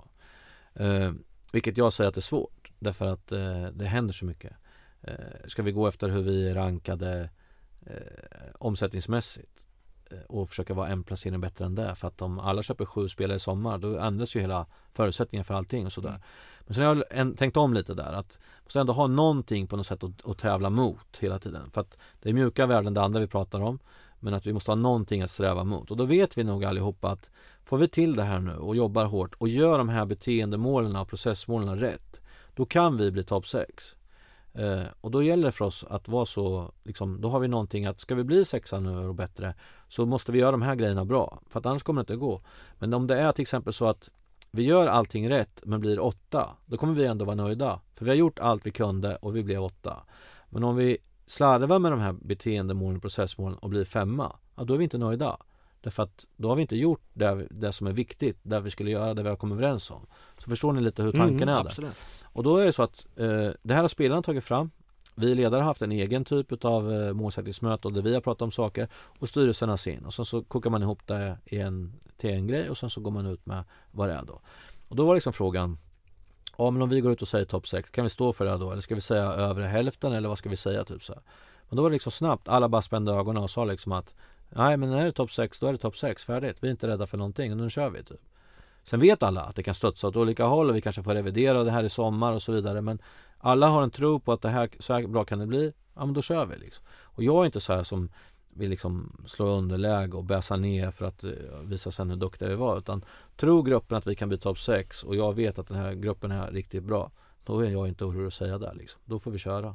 Eh, vilket jag säger att det är svårt. Därför att eh, det händer så mycket. Eh, ska vi gå efter hur vi är rankade eh, omsättningsmässigt eh, och försöka vara en placering bättre än det. För att om alla köper sju spelare i sommar då ändras ju hela förutsättningen för allting och sådär. Mm. Men sen har jag en, tänkt om lite där att måste ändå ha någonting på något sätt att, att tävla mot hela tiden. För att det är mjuka värden det andra vi pratar om. Men att vi måste ha någonting att sträva mot. Och då vet vi nog allihopa att får vi till det här nu och jobbar hårt och gör de här beteendemålen och processmålen rätt, då kan vi bli topp sex. Eh, och då gäller det för oss att vara så, liksom, då har vi någonting att ska vi bli sexa nu och bättre så måste vi göra de här grejerna bra. För att annars kommer det inte gå. Men om det är till exempel så att vi gör allting rätt men blir åtta, då kommer vi ändå vara nöjda. För vi har gjort allt vi kunde och vi blev åtta. Men om vi slarvar med de här beteendemålen och processmålen och blir femma, ja, då är vi inte nöjda. Därför att då har vi inte gjort det, det som är viktigt, det vi skulle göra, det vi har kommit överens om. Så förstår ni lite hur tanken mm, är där. Absolut. Och då är det så att eh, det här har spelarna tagit fram. Vi ledare har haft en egen typ av eh, målsättningsmöte där vi har pratat om saker och styrelsen har sin. Och sen så kokar man ihop det i en, till en grej och sen så går man ut med vad det är då. Och då var liksom frågan, ja, men om vi går ut och säger topp sex, kan vi stå för det då? Eller ska vi säga övre hälften eller vad ska vi säga typ så här? Men då var det liksom snabbt, alla bara spände ögonen och sa liksom att nej, men när det är topp sex, då är det topp sex, färdigt. Vi är inte rädda för någonting och nu kör vi typ. Sen vet alla att det kan studsa åt olika håll och vi kanske får revidera det här i sommar och så vidare. Men alla har en tro på att det här, så här bra kan det bli. Ja, men då kör vi liksom. Och jag är inte så här som vill liksom slå underläge och bäsa ner för att uh, visa sen hur duktiga vi var. Utan tror gruppen att vi kan bli topp sex och jag vet att den här gruppen är riktigt bra. Då är jag inte orolig att säga det liksom. Då får vi köra.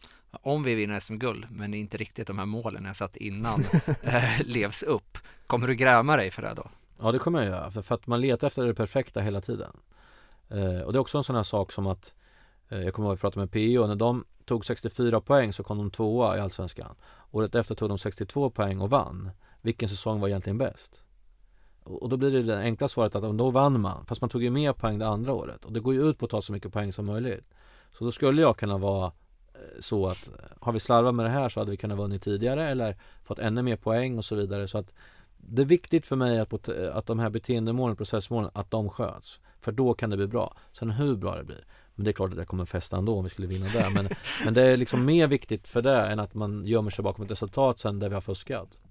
Om vi vinner S M-guld, men inte riktigt de här målen jag satt innan eh, levs upp, kommer du gräma dig för det då? Ja, det kommer jag göra. För, för att man letar efter det perfekta hela tiden. Eh, och det är också en sån här sak som att eh, jag kommer ihåg att prata med P O. När de tog sextiofyra poäng så kom de tvåa i Allsvenskan. Året efter tog de sextiotvå poäng och vann. Vilken säsong var egentligen bäst? Och, och då blir det det enkla svaret att då vann man. Fast man tog ju mer poäng det andra året. Och det går ju ut på att ta så mycket poäng som möjligt. Så då skulle jag kunna vara så att har vi slarvat med det här så hade vi kunnat vunnit tidigare eller fått ännu mer poäng och så vidare. Så att det är viktigt för mig att, att de här beteendemålen, processmålen, att de sköts. För då kan det bli bra. Sen hur bra det blir. Men det är klart att jag kommer festa ändå om vi skulle vinna där. Men, men det är liksom mer viktigt för det än att man gömmer sig bakom ett resultat sen där vi har fuskat.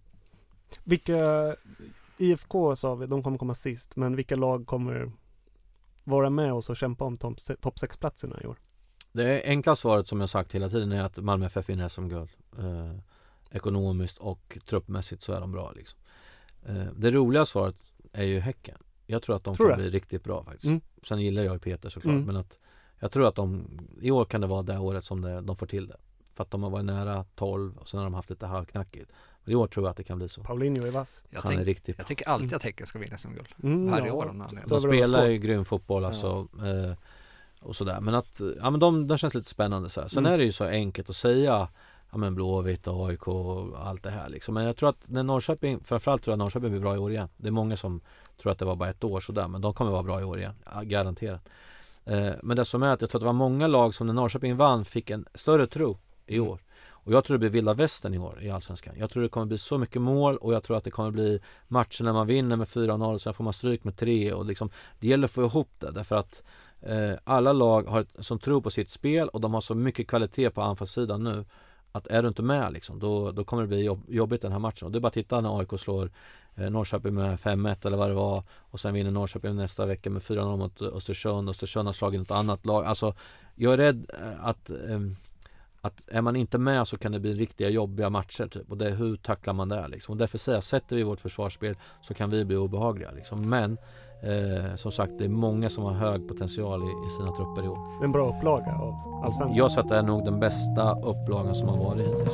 Vilka I F K sa vi, de kommer komma sist. Men vilka lag kommer vara med oss och kämpa om topp sex-platserna i år? Det enkla svaret som jag sagt hela tiden är att Malmö F F vinner S M-guld. Eh, ekonomiskt och truppmässigt så är de bra liksom. Eh, det roliga svaret är ju Häcken. Jag tror att de tror kommer bli riktigt bra faktiskt. Mm. Sen gillar jag ju Peter såklart. Mm. Men att jag tror att de, i år kan det vara det året som det, de får till det. För att de har varit nära tolv och sen har de haft lite halvknackigt. Men i år tror jag att det kan bli så. Paulinho är vass. Jag, Han tänk, är riktigt jag tänker alltid att Häcken ska vinna S M-guld. Mm, Varje ja. år. Om de, de spelar ju grym fotboll alltså. Ja. Eh, och sådär. Men att ja, men de, de känns lite spännande så här. Sen mm. är det ju så enkelt att säga ja, men Blåvitt och A I K och allt det här liksom. Men jag tror att när Norrköping, framförallt tror jag att Norrköping blir bra i år igen. Det är många som tror att det var bara ett år sådär, men de kommer vara bra i år igen. Ja, garanterat. Eh, men det som är att jag tror att det var många lag som när Norrköping vann fick en större tro i år. Och jag tror det blir vilda västern i år i Allsvenskan. Jag tror det kommer bli så mycket mål och jag tror att det kommer bli matcher när man vinner med fyra noll och sen får man stryk med tre och liksom, det gäller att få ihop det därför att eh, alla lag har, som tror på sitt spel och de har så mycket kvalitet på anfallssidan nu att är du inte med liksom, då, då kommer det bli jobb, jobbigt den här matchen. Och det är bara att titta när A I K slår eh, Norrköping med fem ett eller vad det var och sen vinner Norrköping nästa vecka med fyra noll mot Östersund. Östersund har slagit något annat lag. Alltså, jag är rädd att, eh, att är man inte med så kan det bli riktiga jobbiga matcher typ. Och det är hur tacklar man det liksom. Och därför säger jag, sätter vi vårt försvarsspel så kan vi bli obehagliga liksom. Men Eh, som sagt, det är många som har hög potential i, i sina trupper i år. Det är en bra upplaga av Allsvenskan. Jag tror att det är nog den bästa upplagan som har varit hittills.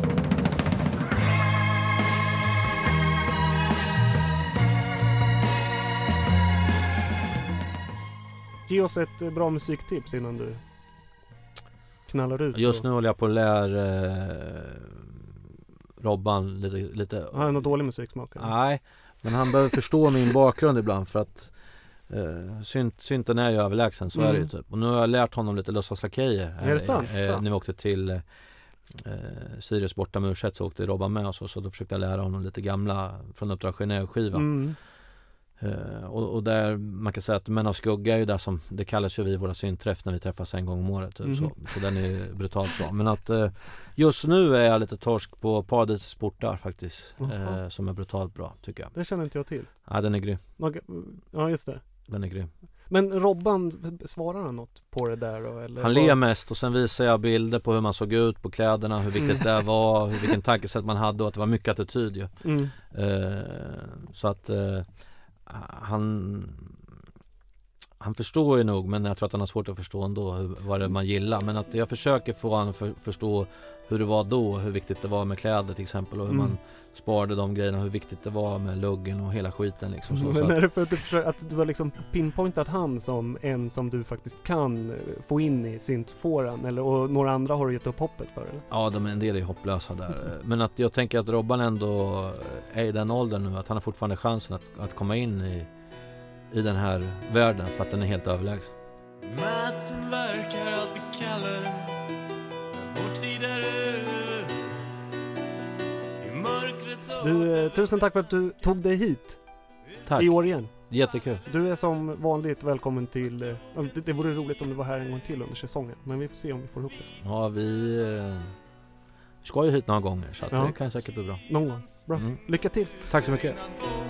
Ge oss ett bra musiktips innan du knallar ut. Just och... nu håller jag på att lära eh, Robban lite, lite... Har han någon dålig musiksmak? Eller? Nej, men han behöver förstå min bakgrund ibland för att eh, synt, synten är ju överlägsen, så mm. är det ju typ. Och nu har jag lärt honom lite låtsaslakejer. Är det sant? Eh, när vi åkte till eh, Sirius borta med U tjugoett så åkte Robban med oss och så då försökte jag lära honom lite gamla från Uppdrag Genève-skivan. Mm. Uh, och, och där man kan säga att Män av skugga är ju där som det kallas ju vi våra synträff när vi träffas en gång om året typ, mm. så, så den är ju brutalt bra. Men att uh, just nu är jag lite torsk på Paradisets portar faktiskt, uh, som är brutalt bra tycker jag. Det känner inte jag till. Ja, den är grym. Ja, just det. Den är grym. Men Robban, svarar han något på det där då? Eller han ler mest och sen visar jag bilder på hur man såg ut på kläderna, hur viktigt mm. det var, hur, vilken tankesätt man hade och att det var mycket attityd ju. Mm. Uh, så att uh, han han förstår ju nog, men jag tror att han har svårt att förstå ändå hur, vad det är man gillar, men att jag försöker få han för, förstå hur det var då, hur viktigt det var med kläder till exempel och hur mm. man sparade de grejerna, hur viktigt det var med luggen och hela skiten liksom. Så, men så att, är det för att du, att du har liksom pinpointat han som en som du faktiskt kan få in i syntfåran, eller och några andra har du gett upp hoppet för eller? Ja, de, en del är hopplösa där, men att jag tänker att Robban ändå är i den åldern nu att han har fortfarande chansen att, att komma in i i den här världen för att den är helt överlägsen. Natten verkar alltid kallare, vår tid är över. I mörkret så... Du, tusen tack för att du tog dig hit. Tack. I år igen. Jättekul. Du är som vanligt välkommen till... Det, det vore roligt om du var här en gång till under säsongen, men vi får se om vi får ihop det. Ja, vi eh, ska ju hit några gånger så att ja. Det kan säkert bli bra. Någon gång. Bra. Mm. Lycka till. Tack så mycket.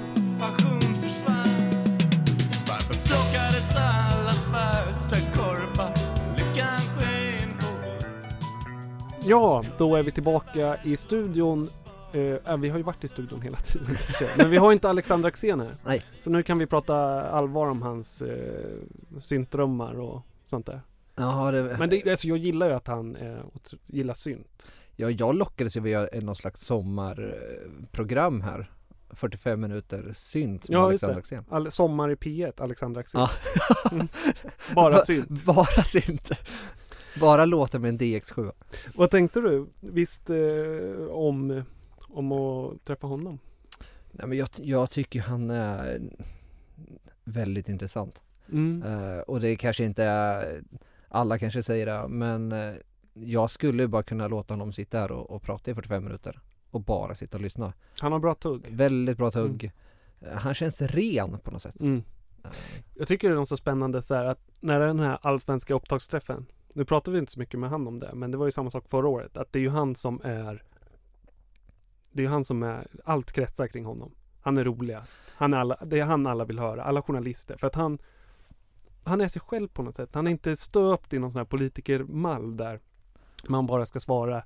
Ja, då är vi tillbaka i studion. Uh, vi har ju varit i studion hela tiden. Men vi har inte Alexander Axén här. Nej. Så nu kan vi prata allvar om hans uh, syntdrömmar och sånt där. Ja, det... Men det, alltså, jag gillar ju att han uh, gillar synt. Ja, jag lockades ju via någon slags sommarprogram här. fyrtiofem minuter synt med ja, Alexander Axén. All, sommar i P ett, Alexander Axén. Ja. mm. Bara synt. Bara synt. Bara låta med en D X sju. Vad tänkte du visst eh, om, om att träffa honom? Nej, men jag, jag tycker han är väldigt intressant. Mm. Uh, och det kanske inte är, alla kanske säger det, men uh, jag skulle bara kunna låta honom sitta här och, och prata i fyrtiofem minuter. Och bara sitta och lyssna. Han har bra tugg. Väldigt bra tugg. Mm. Uh, han känns ren på något sätt. Mm. Uh. Jag tycker det är något så spännande så här, att när den här allsvenska upptagsträffen, nu pratar vi inte så mycket med han om det, men det var ju samma sak förra året, att det är ju han som är det är ju han som är allt kretsar kring honom. Han är roligast. Han är alla, det är han alla vill höra, alla journalister, för att han han är sig själv på något sätt. Han är inte stöpt i någon sån här politikermall där man bara ska svara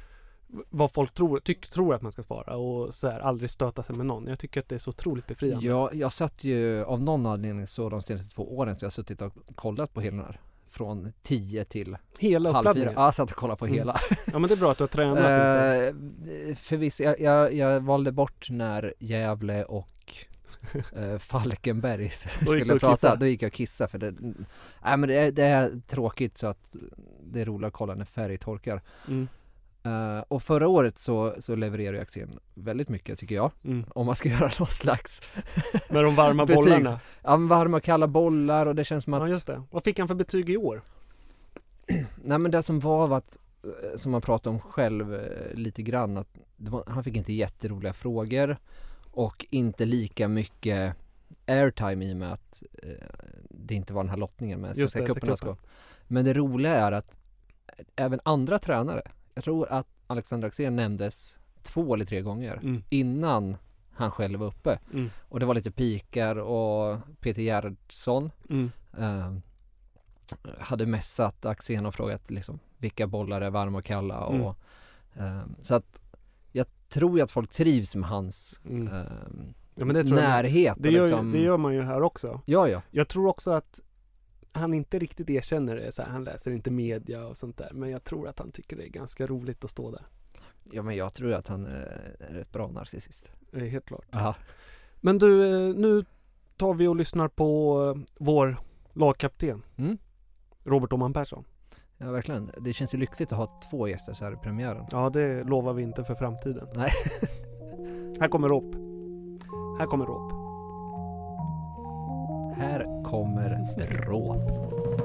vad folk tror, tyck, tror att man ska svara och så här, aldrig stöta sig med någon. Jag tycker att det är så otroligt befriande. Ja, jag satt ju av någon anledning så de senaste två åren så jag har suttit och kollat på hela den här. Från tio till hela halv fyra. Ja, jag satt och kollade på mm. hela. Ja, men det är bra att du har tränat. uh, förvisso, jag, jag, jag valde bort när Gävle och uh, Falkenberg skulle prata. Kissa. Då gick jag och kissa för det, nej, men det, det är tråkigt så att det är roligt att kolla när färg torkar. Mm. Uh, och förra året så, så levererade jag Axén väldigt mycket tycker jag. Mm. Om man ska göra någon slags med de varma bollarna. Ja, varma kalla bollar och det känns som att... Ja, just det. Vad fick han för betyg i år? Nej, men det som var var att som han pratade om själv eh, lite grann, att det var, han fick inte jätteroliga frågor och inte lika mycket airtime i och med att eh, det inte var den här lottningen med Svenska cupen. Men det roliga är att även andra tränare, jag tror att Alexander Axén nämndes två eller tre gånger mm. innan han själv var uppe. Mm. Och det var lite pikar och Peter Gerhardsson mm. eh, hade mässat Axén och frågat liksom, vilka bollar är varma och kalla. Och, mm. eh, så att jag tror ju att folk trivs med hans mm. eh, ja, men det tror närhet. Jag, det, gör, liksom, det gör man ju här också. Ja, ja. Jag tror också att han inte riktigt erkänner det. Så här, han läser inte media och sånt där. Men jag tror att han tycker det är ganska roligt att stå där. Ja, men jag tror att han är rätt bra narcissist. Det är helt klart. Aha. Men du, nu tar vi och lyssnar på vår lagkapten. Mm. Robert Åman Persson. Ja, verkligen. Det känns ju lyxigt att ha två gäster så här i premiären. Ja, det lovar vi inte för framtiden. Nej. Här kommer Rob. Här kommer Rob. Här kommer Rob.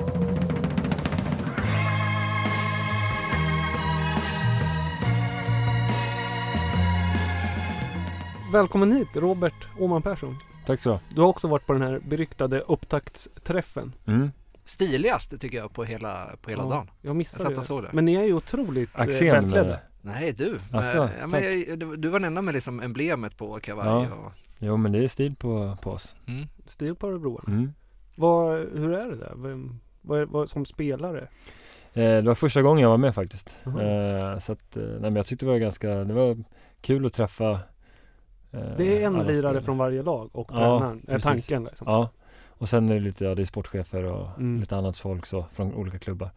Välkommen hit, Robert Åman Persson. Tack så. Du har också varit på den här beryktade upptaktsträffen. Mm. Stiligast tycker jag på hela, på hela ja, dagen. Jag missade jag det. det. Men ni är ju otroligt Axén, välklädda. Nej, du. Alltså, ja, men jag, du. Du var den enda med liksom emblemet på kavaj. Ja. Och... Jo, men det är stil på, på oss. Mm. Stil på Örebro. Mm. Vad, hur är det där? Vem, vad är, vad, som spelare? Eh, det var första gången jag var med faktiskt. Uh-huh. Eh, så att, eh, nej, men jag tyckte det var ganska, det var kul att träffa eh, det är en lirare spelare från varje lag och tränaren, ja, är tanken liksom. Ja, och sen är det lite, ja, det är sportchefer och mm. lite annat folk så, från olika klubbar.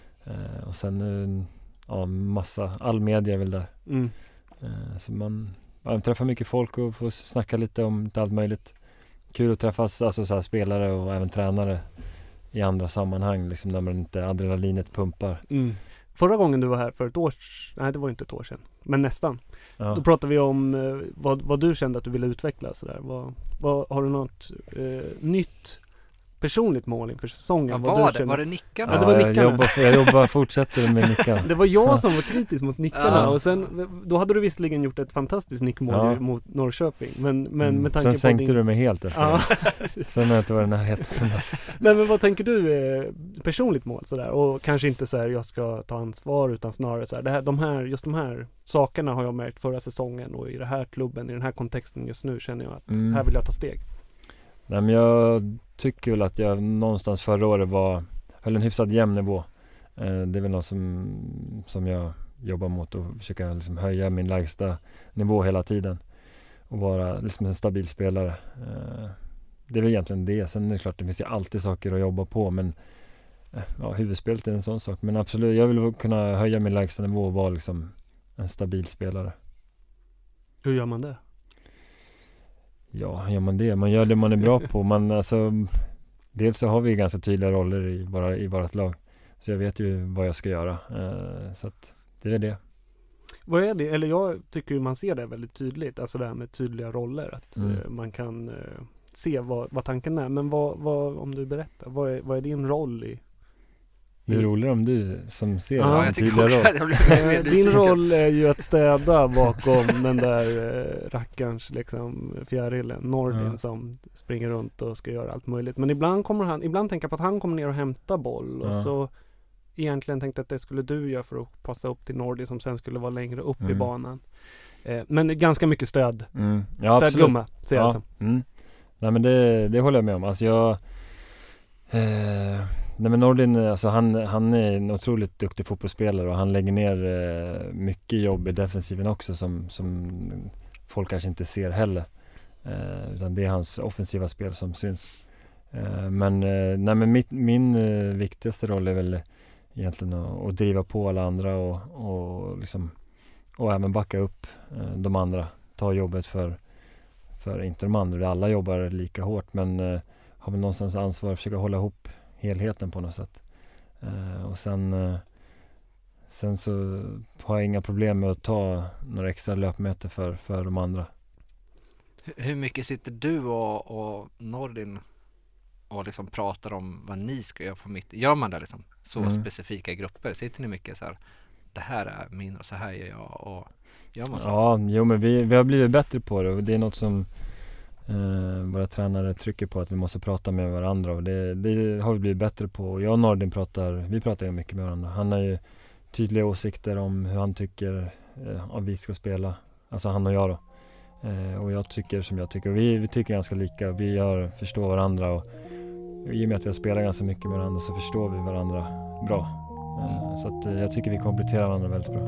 Eh, och sen, eh, ja, massa, all media är väl där. Mm. Eh, så man, man träffar mycket folk och får snacka lite om allt möjligt. Kul att träffas, alltså så här, spelare och även tränare i andra sammanhang, liksom när man inte adrenalinet pumpar. Mm. Förra gången du var här för ett år, nej det var inte ett år sedan, men nästan. Ja. Då pratade vi om eh, vad, vad du kände att du ville utveckla så där. Vad, vad, har du något eh, nytt personligt mål inför säsongen? Ja, vad var, du det, var det nickarna? Ja, det var nickarna. Jag jobbar, jag jobbar fortsätter med nickarna. Det var jag som var kritisk mot nickarna ja. och sen, då hade du visserligen gjort ett fantastiskt nickmål ja. mot Norrköping. Men, men mm. med tanke sen på sänkte din... du mig helt efter ja. Sen har jag inte varit närheten. Nej, men vad tänker du eh, personligt mål sådär? Och kanske inte så här jag ska ta ansvar utan snarare så här, det här, de här, just de här sakerna har jag märkt förra säsongen och i den här klubben, i den här kontexten just nu känner jag att mm. här vill jag ta steg. Nej, men jag tycker väl att jag någonstans förra året var, höll en hyfsad jämn nivå. Eh, det är väl något som, som jag jobbar mot och försöka liksom höja min lägsta nivå hela tiden och vara liksom en stabil spelare. Eh, det är väl egentligen det. Sen är det klart, det finns ju alltid saker att jobba på, men eh, ja, huvudspelet är en sån sak. Men absolut, jag vill kunna höja min lägsta nivå och vara liksom en stabil spelare. Hur gör man det? Ja, gör man det? Man gör det man är bra på. Man, alltså, dels så har vi ganska tydliga roller i, våra, i vårt lag. Så jag vet ju vad jag ska göra. Uh, så att det är det. Vad är det? Eller jag tycker ju man ser det väldigt tydligt. Alltså det här med tydliga roller. Att mm. uh, man kan uh, se vad, vad tanken är. Men vad, vad, om du berättar, vad är, vad är din roll i? Det är roligare om du som ser ja, en jag tydliga roll. Din roll är ju att städa bakom den där eh, rackarns liksom fjärilen, Nordin ja. som springer runt och ska göra allt möjligt. Men ibland kommer han, ibland tänker jag på att han kommer ner och hämtar boll och ja. så egentligen tänkte att det skulle du göra för att passa upp till Nordin som sen skulle vara längre upp mm. i banan. Eh, men ganska mycket stöd. Mm. Ja, Stödgumma, ser jag ja. som. Mm. Nej, men det, det håller jag med om. Alltså jag eh, nej, men Nordin, alltså han, han är en otroligt duktig fotbollsspelare och han lägger ner eh, mycket jobb i defensiven också som, som folk kanske inte ser heller. Eh, utan det är hans offensiva spel som syns. Eh, men eh, nej, men mitt, min eh, viktigaste roll är väl egentligen att, att driva på alla andra och, och, liksom, och även backa upp eh, de andra. Ta jobbet för, för inte de andra. Alla jobbar lika hårt, men eh, har väl någonstans ansvar att försöka hålla ihop helheten på något sätt. Uh, och sen uh, sen så har jag inga problem med att ta några extra löpmeter för, för de andra. Hur mycket sitter du och, och Nordin och liksom pratar om vad ni ska göra på mitt? Gör man det liksom? Så mm. specifika grupper? Sitter ni mycket så här? det här är min och så här gör jag och gör man Ja, jo, men vi, vi har blivit bättre på det och det är något som eh, våra tränare trycker på, att vi måste prata med varandra och det, det har vi blivit bättre på. Jag och Nordin pratar, vi pratar ju mycket med varandra. Han har ju tydliga åsikter om hur han tycker eh, att vi ska spela, alltså han och jag då. Eh, och jag tycker som jag tycker, vi, vi tycker ganska lika, vi gör, förstår varandra och i och med att vi har spelat ganska mycket med varandra så förstår vi varandra bra. Eh, så att, eh, jag tycker vi kompletterar varandra väldigt bra.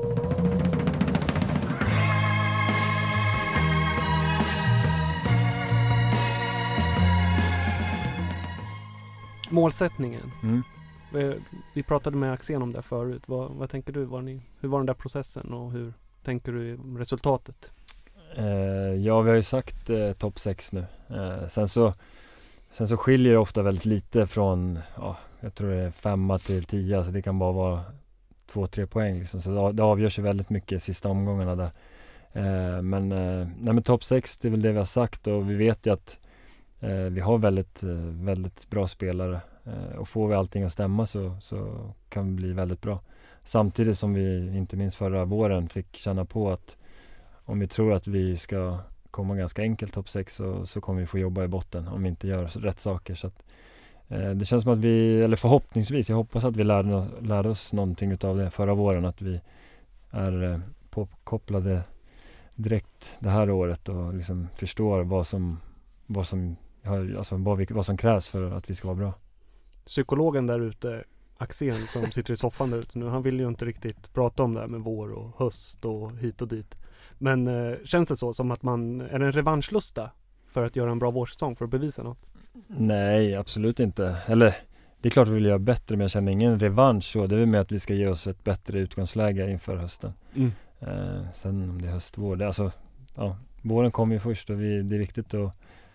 Målsättningen. Mm. Vi, vi pratade med Axén om det förut. Vad, vad tänker du? Var ni, hur var den där processen och hur tänker du resultatet? Eh, ja, vi har ju sagt eh, topp sex nu. Eh, sen, så, sen så skiljer det ofta väldigt lite från, ja, jag tror det är femma till tio. Alltså det kan bara vara två, tre poäng. Liksom. Så det, det avgörs ju väldigt mycket i sista omgångarna där. Eh, men eh, nej, men topp sex, det är väl det vi har sagt. Och vi vet ju att eh, vi har väldigt, eh, väldigt bra spelare. Eh, och får vi allting att stämma så, så kan vi bli väldigt bra. Samtidigt som vi, inte minst förra våren, fick känna på att om vi tror att vi ska komma ganska enkelt topp sex så, så kommer vi få jobba i botten om vi inte gör rätt saker. Så att, eh, det känns som att vi, eller förhoppningsvis, jag hoppas att vi lärde, lärde oss någonting utav det förra våren. Att vi är eh, påkopplade direkt det här året och liksom förstår vad som, vad som, alltså vad, vi, vad som krävs för att vi ska vara bra. Psykologen där ute, Axén som sitter i soffan där ute nu, han vill ju inte riktigt prata om det här med vår och höst och hit och dit. Men eh, känns det så som att man är en revanschlusta för att göra en bra vårsäsong, för att bevisa något? Nej, absolut inte. Eller det är klart vi vill göra bättre, men jag känner ingen revansch så. Det är väl med att vi ska ge oss ett bättre utgångsläge inför hösten. Mm. Eh, sen om det är höstvår, det, alltså, ja, våren kommer ju först och vi, det är viktigt att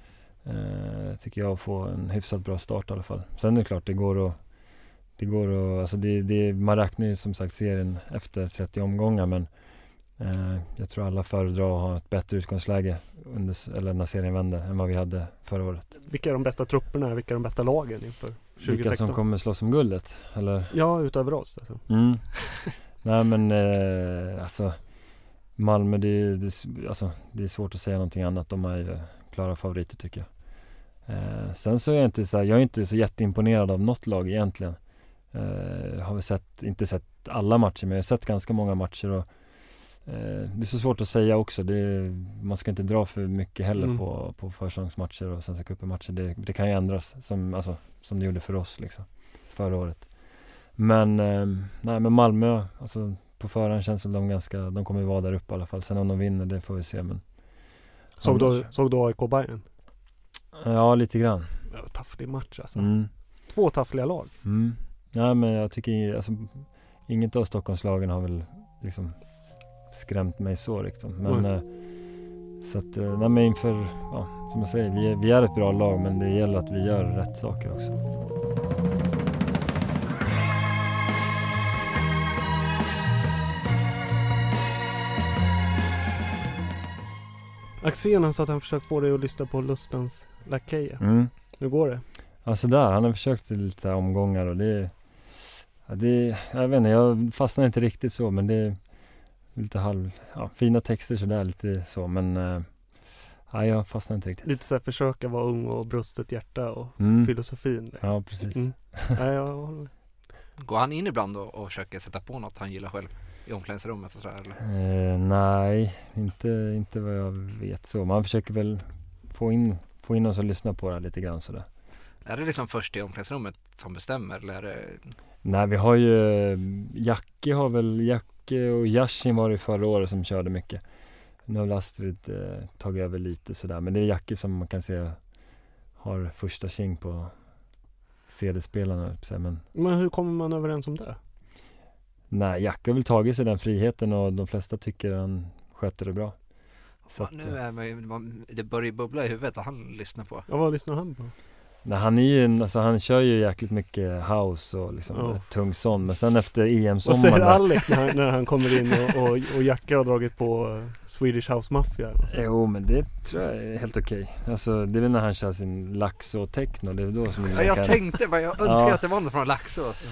eh, tycker jag få en hyfsat bra start i alla fall. Sen är det klart det går att det går att, alltså det, det, man räknar ju som sagt serien efter trettio omgångar, men eh, jag tror alla föredrar att ha ett bättre utgångsläge under, eller när serien vänder än vad vi hade förra året. Vilka är de bästa trupperna? Vilka är de bästa lagen inför tjugo sexton? Vilka som kommer slåss om guldet? Eller? Ja, utöver oss alltså. Mm. Nej men eh, alltså Malmö, det är, det, alltså, det är svårt att säga någonting annat. De är ju klara favoriter tycker jag. Eh, sen så är jag inte så här, jag är inte så jätteimponerad av något lag egentligen. Uh, har vi sett, inte sett alla matcher, men jag har sett ganska många matcher och uh, det är så svårt att säga också. Det är, man ska inte dra för mycket heller mm. på, på försäsongsmatcher och Svenska cupen-matcher. Det, det kan ju ändras som, alltså, som det gjorde för oss liksom, förra året. Men, uh, nej, men Malmö, alltså, på förhand känns väl de ganska, de kommer ju vara där uppe i alla fall. Sen om de vinner, det får vi se. Men såg, du, såg du A I K Bayern? Ja, lite grann. Ja, tafflig match alltså. Mm. Två taffliga lag. Mm. Ja, men jag tycker alltså, inget av Stockholmslagen har väl liksom skrämt mig så riktigt. Men mm. eh, så att, eh, nej, men inför, ja, som jag säger, vi är, vi är ett bra lag, men det gäller att vi gör rätt saker också. Axén, han sa att han försökt få dig att lyssna på Lustans Lakeja. Mm. Hur går det? Alltså där, han har försökt lite omgångar och det, ja, det, jag vet inte, jag fastnar inte riktigt så, men det är lite halv, ja, fina texter sådär, lite så, men äh, ja, jag fastnar inte riktigt. Lite så här, försöka vara ung och brustet hjärta och mm. filosofin. Det. Ja, precis. Mm. Ja, jag... Går han in ibland och, och försöker sätta på något han gillar själv i omklädningsrummet och sådär, eller? Eh, nej, inte, inte vad jag vet så. Man försöker väl få in, få in oss och lyssna på det lite grann sådär. Är det liksom först i omklädningsrummet som bestämmer, eller är det... Nej, vi har ju Jacke har väl Jacke och Yashin var det förra året som körde mycket. Nu har Astrid eh, tagit över lite sådär, men det är Jacke som man kan se har första king på C D-spelarna. Men... men hur kommer man överens om det? Nej, Jacke har väl tagit sig den friheten och de flesta tycker han sköter det bra. Så att, nu är man, det börjar bubbla i huvudet och han lyssnar på. Ja, vad lyssnar han på? Nej, han är ju, alltså han kör ju jäkligt mycket house och liksom oh. tung sån, men sen efter E M-sommaren... Vad säger Alec när han, när han kommer in och, och, och Jacka har dragit på Swedish House Mafia? Jo, men det tror jag är helt okej. Okay. Alltså, det är väl när han kör sin Laxo och techno, det är då som... Ja, jag kan... tänkte, bara, jag önskar ja. att det var något från Laxo.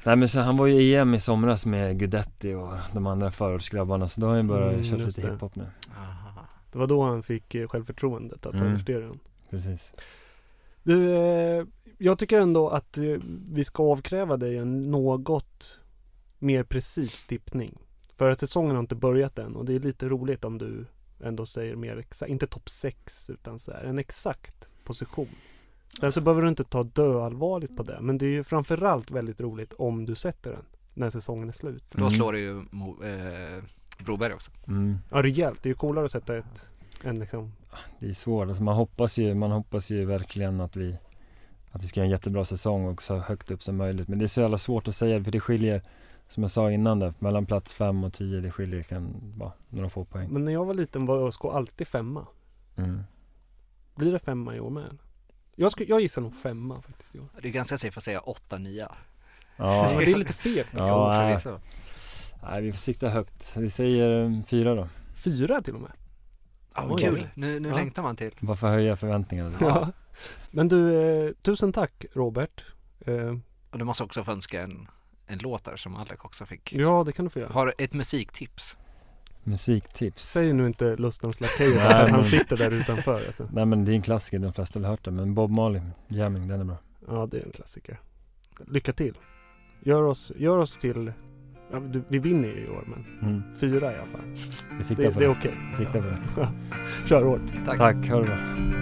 Nej men så han var ju i E M i somras med Gudetti och de andra förortsgrabbarna, så då har han börjat Mm, köra just lite det. hiphop nu. Aha. Det var då han fick eh, självförtroendet att ta Mm. över stereon. Precis. Du, eh, jag tycker ändå att eh, vi ska avkräva dig en något mer precis tippning. För att säsongen har inte börjat än och det är lite roligt om du ändå säger mer exakt, inte topp sex utan så här, en exakt position. Sen så behöver du inte ta dö allvarligt på det, men det är ju framförallt väldigt roligt om du sätter den när säsongen är slut. För då Mm. slår det ju Mo, eh, Broberg också. Mm. Ja, rejält. Det är ju coolare att sätta ett en liksom. Det är svårt, alltså man hoppas ju, man hoppas ju verkligen att vi att vi ska göra en jättebra säsong och så högt upp som möjligt, men det är så jävla svårt att säga, för det skiljer, som jag sa innan där, mellan plats fem och tio, det skiljer kan bara några få poäng. Men när jag var liten var ÖSK alltid femma. Mm. Blir det femma i år med? Jag, ska, jag gissar nog femma faktiskt i år. Det är ganska safe att säga åtta nio. Ja, Men det är lite fegt. ja för nej. vissa. Nej, vi får sikta högt. Vi säger um, fyra då. Fyra till och med. Ja, Oj. kul. Nu, nu Ja. längtar man till. Bara för att höja förväntningarna lite. Ja. Men du, eh, tusen tack Robert. Eh, Och du måste också få önska en, en låt där som Alec också fick. ja, det kan du få göra. Har ett musiktips. Musiktips. Säg nu inte Lustens Lakej Nej, för att han men- sitter där utanför. Alltså. Nej men det är en klassiker, de flesta har väl hört det. Men Bob Marley, Jamming, den är bra. Ja, det är en klassiker. Lycka till. Gör oss, gör oss till... Ja, du, vi vinner ju i år, men Mm. fyra i alla fall. Vi siktar Det, på det det. är okej. Vi siktar på det. Kör hårt. Tack. Tack, hör det bra.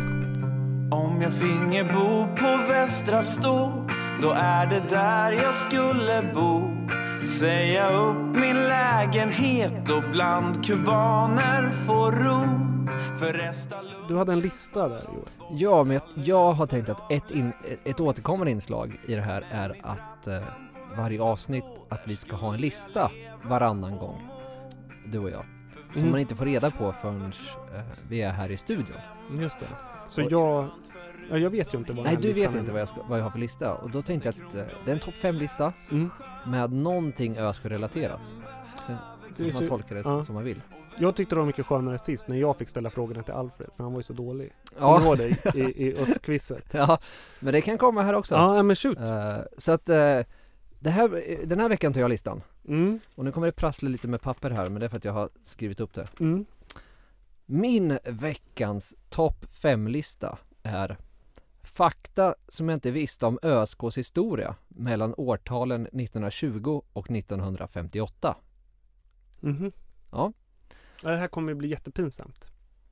Om jag finge bo på Västra Stå, då är det där jag skulle bo. Säga upp min lägenhet och bland kubaner få ro. För resta Du hade en lista där i år. Ja, men jag, jag har tänkt att ett, in, ett, ett återkommande inslag i det här är att eh, varje avsnitt att vi ska ha en lista varannan gång, du och jag. Som Mm. man inte får reda på förrän eh, vi är här i studion. Just det. Så Och- jag... Ja, jag vet ju inte vad den Nej, här du listan vet är. inte vad jag, ska, vad jag har för lista. Och då tänkte jag att eh, det är en topp fem-lista Mm. med någonting ÖSK-relaterat. Sen så Det är kan så- man tolka det ja. som man vill. Jag tyckte det var mycket skönare sist när jag fick ställa frågorna till Alfred, för han var ju så dålig. Ja. Kommer du ihåg det i, i östquizet? Ja, men det kan komma här också. Ja, men shoot. Eh, så att eh, det här, den här veckan tar jag listan. Mm, Och nu kommer det prassla lite med papper här, men det är för att jag har skrivit upp det. mm. Min veckans topp fem-lista är fakta som jag inte visste om ÖSKs historia mellan årtalen nittonhundratjugo och nittonhundrafemtioåtta. Mhm. Ja. Ja, det här kommer ju bli jättepinsamt.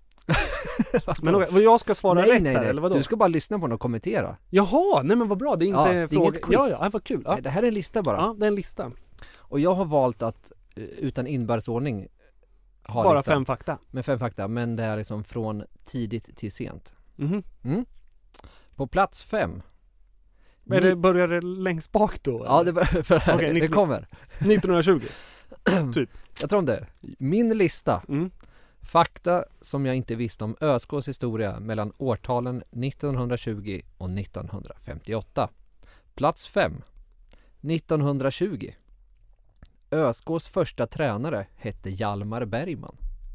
Men okej, vad jag ska svara nej, rätt nej, här, nej. eller vadå? Du ska bara lyssna på den och kommentera. Jaha, nej men vad bra, det är inte Ja, det är fråga... inget quiz. Ja, ja, vad kul. Ja. Nej, det här är en lista bara. Ja, det är en lista. Och jag har valt att eh, utan inbördsordning ha Bara listan fem fakta. med fem fakta, men det är liksom från tidigt till sent. Mhm. Mm. På plats fem. Men det börjar det längst bak då? Ja, eller? det, bör- för här, Okej, det nitton- kommer. nittonhundratjugo. Typ. Jag tror om det. Min lista. Mm. Fakta som jag inte visste om ÖSKs historia mellan årtalen nittonhundratjugo och nittonhundrafemtioåtta. Plats fem. nittonhundratjugo. ÖSKs första tränare hette Hjalmar Bergman.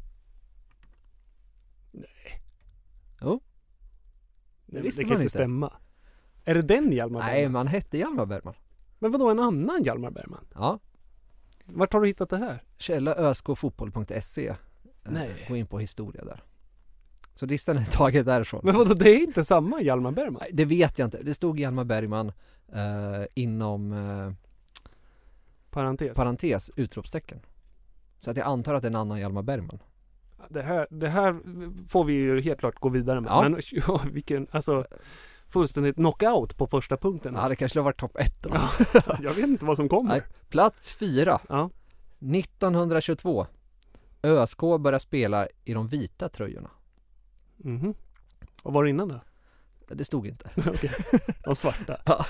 Jo. Det Det, visste det kan man inte inte. stämma. Är det den Hjalmar Nej, Bergman? man hette Hjalmar Bergman. Men vadå, en annan Hjalmar Bergman? Ja. Vart har du hittat det här? Källa öskfotboll punkt se. Nej. Gå in på historia där. Så listan är taget därifrån. Men vadå, det är inte samma Hjalmar Bergman? Nej, det vet jag inte. Det stod Hjalmar Bergman eh, inom eh, Parentes. parentes utropstecken. Så att jag antar att det är en annan Hjalmar Bergman. Det här, det här får vi ju helt klart gå vidare med. Ja. Men ja, vilken, alltså fullständigt knockout på första punkten. Ja, det kanske har varit topp ett då. Jag vet inte vad som kommer. Nej. Plats fyra. Ja. nittonhundratjugotvå. ÖSK börjar spela i de vita tröjorna. Mhm. Vad var det innan då? Det stod inte. Okej. De svarta. Ja.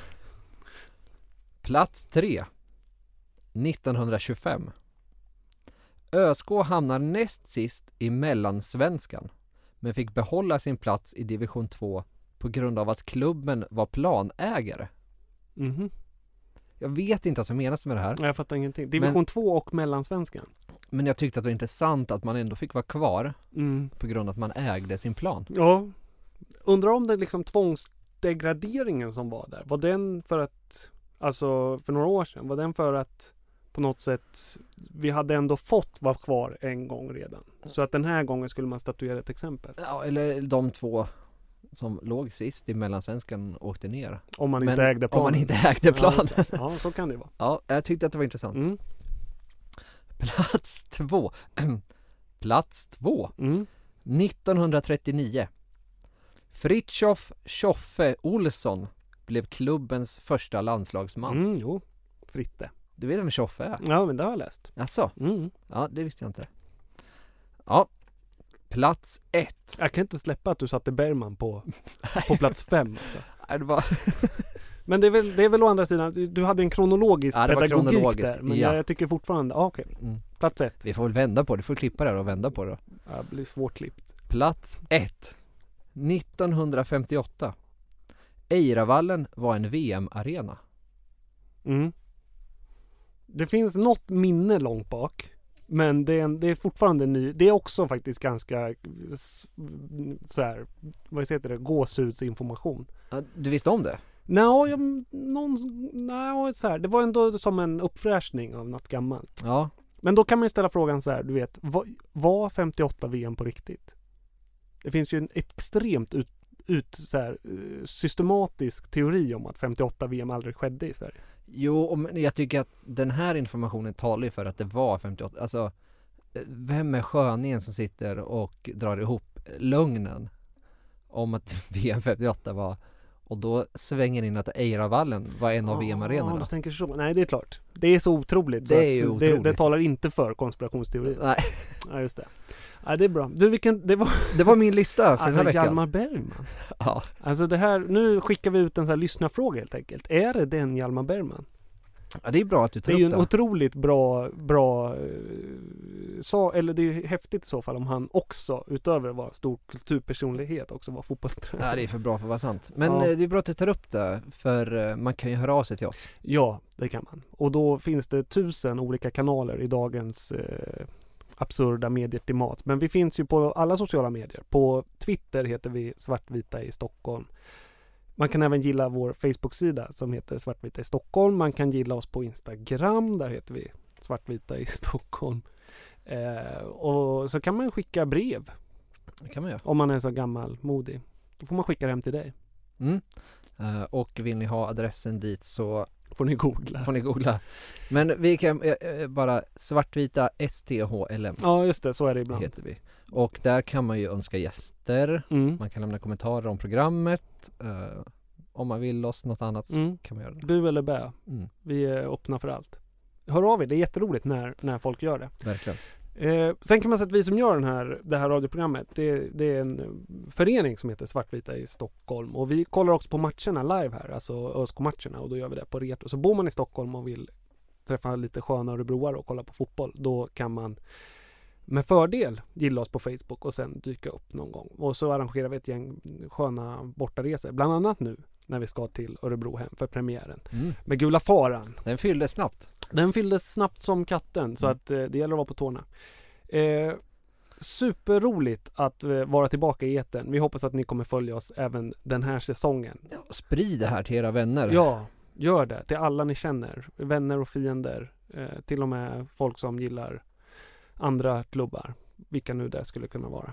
Plats tre. nittonhundratjugofem. ÖSK hamnar näst sist i Mellansvenskan, men fick behålla sin plats i division två på grund av att klubben var planägare. Mhm. Jag vet inte vad som menas med det här, Jag fattar ingenting. Division Men- två och Mellansvenskan. men jag tyckte att det var intressant att man ändå fick vara kvar Mm. på grund av att man ägde sin plan. Ja. Undrar om det liksom tvångsdegraderingen som var där. Var den för att Alltså för några år sedan. Var den för att på något sätt vi hade ändå fått vara kvar en gång redan. Så att den här gången skulle man statuera ett exempel. Ja, eller de två som låg sist i Mellansvenskan åkte ner. Om man Men inte ägde planen. Om man inte ägde planen. Ja, ja, så kan det vara. Ja, jag tyckte att det var intressant. Mm. Plats två. Plats två. Mm. nittonhundratrettionio. Fritiof Tjoffe Olsson blev klubbens första landslagsman. Mm, jo, Fritte. Du vet vem Tjoffe är? Ja, men det har jag läst. Alltså? Mm. Ja, det visste jag inte. Ja. Plats ett. Jag kan inte släppa att du satte Bergman på, på plats fem. Alltså. Nej, det var... Men det är, väl, det är väl å andra sidan, du hade en kronologisk Ja, det var pedagogik kronologisk, där. Men ja. jag, jag tycker fortfarande, ja, okej. Mm. Plats ett. Vi får väl vända på det. Du får klippa det och vända på det. Ja, det blir svårt klippt. Plats ett. nittonhundrafemtioåtta. Eiravallen var en V M-arena. Mm. Det finns något minne långt bak. Men det är, en, det är fortfarande ny. Det är också faktiskt ganska så här, vad heter det, gåshudsinformation. Ja, du visste om det? Nå, jag, någon, nej, så här, det var ändå som en uppfräschning av något gammalt. Ja. Men då kan man ju ställa frågan så här, du vet, var, var femtioåtta V M på riktigt? Det finns ju en extremt ut, ut så här, systematisk teori om att femtioåtta V M aldrig skedde i Sverige. Jo, men jag tycker att den här informationen talar ju för att det var femtioåtta. Alltså, vem är sköningen som sitter och drar ihop lögnen om att V M femtioåtta var... Och då svänger in att Eiravallen var en av ah, V M-arenorna. Ja, du tänker så. Nej, det är klart. Det är så otroligt. Det så är ju att otroligt. Det, det talar inte för konspirationsteori. Nej. Ja, just det. Ja, det är bra. Du, vilken, det var... Det var min lista för alltså, den här veckan. Hjalmar Bergman. Ja. Alltså det här, nu skickar vi ut en sån här lyssnarfråga helt enkelt. Är det den Hjalmar Bergman? Ja, det är bra att du tar Det är ju upp en det. otroligt bra, bra eh, så, eller det är häftigt i så fall om han också, utöver att vara stor kulturpersonlighet, också var fotbollstränare. Ja, det är för bra för att vara sant. Men Ja. eh, det är bra att du tar upp det, för eh, man kan ju höra av sig till oss. Ja, det kan man. Och då finns det tusen olika kanaler i dagens eh, absurda medieklimat. Men vi finns ju på alla sociala medier. På Twitter heter vi Svartvita i Stockholm. Man kan även gilla vår Facebook-sida som heter Svartvita i Stockholm. Man kan gilla oss på Instagram, där heter vi Svartvita i Stockholm. Eh, och så kan man skicka brev. Det kan man göra. Om man är så gammal, modig. Då får man skicka hem till dig. Mm. Uh, och vill ni ha adressen dit så får ni googla. Får ni googla. Men vi kan uh, bara Svartvita S T H L M. Ja, just det. Så är det ibland. Heter vi. Och där kan man ju önska gäster. Mm. Man kan lämna kommentarer om programmet. Uh, om man vill oss något annat mm. så kan man göra det. Bu eller bä. Mm. Vi är öppna för allt. Hör av er. Det är jätteroligt när, när folk gör det. Verkligen. Eh, sen kan man säga att vi som gör den här, det här radioprogrammet, det, det är en förening som heter Svartvita i Stockholm. Och vi kollar också på matcherna live här, alltså ÖSK-matcherna. Och då gör vi det på Retro. Så bor man i Stockholm och vill träffa lite sköna örebroare och kolla på fotboll, då kan man med fördel gilla oss på Facebook och sen dyka upp någon gång. Och så arrangerar vi ett gäng sköna bortaresor. Bland annat nu när vi ska till Örebrohem för premiären. Mm. Med Gula Faran. Den fylldes snabbt. Den fylldes snabbt som katten, så Mm. att eh, det gäller att vara på tårna. Eh, superroligt att eh, vara tillbaka i etern. Vi hoppas att ni kommer följa oss även den här säsongen. Ja, sprid det här till era vänner. Ja, gör det. Till alla ni känner. Vänner och fiender. Eh, till och med folk som gillar andra klubbar. Vilka nu det skulle kunna vara.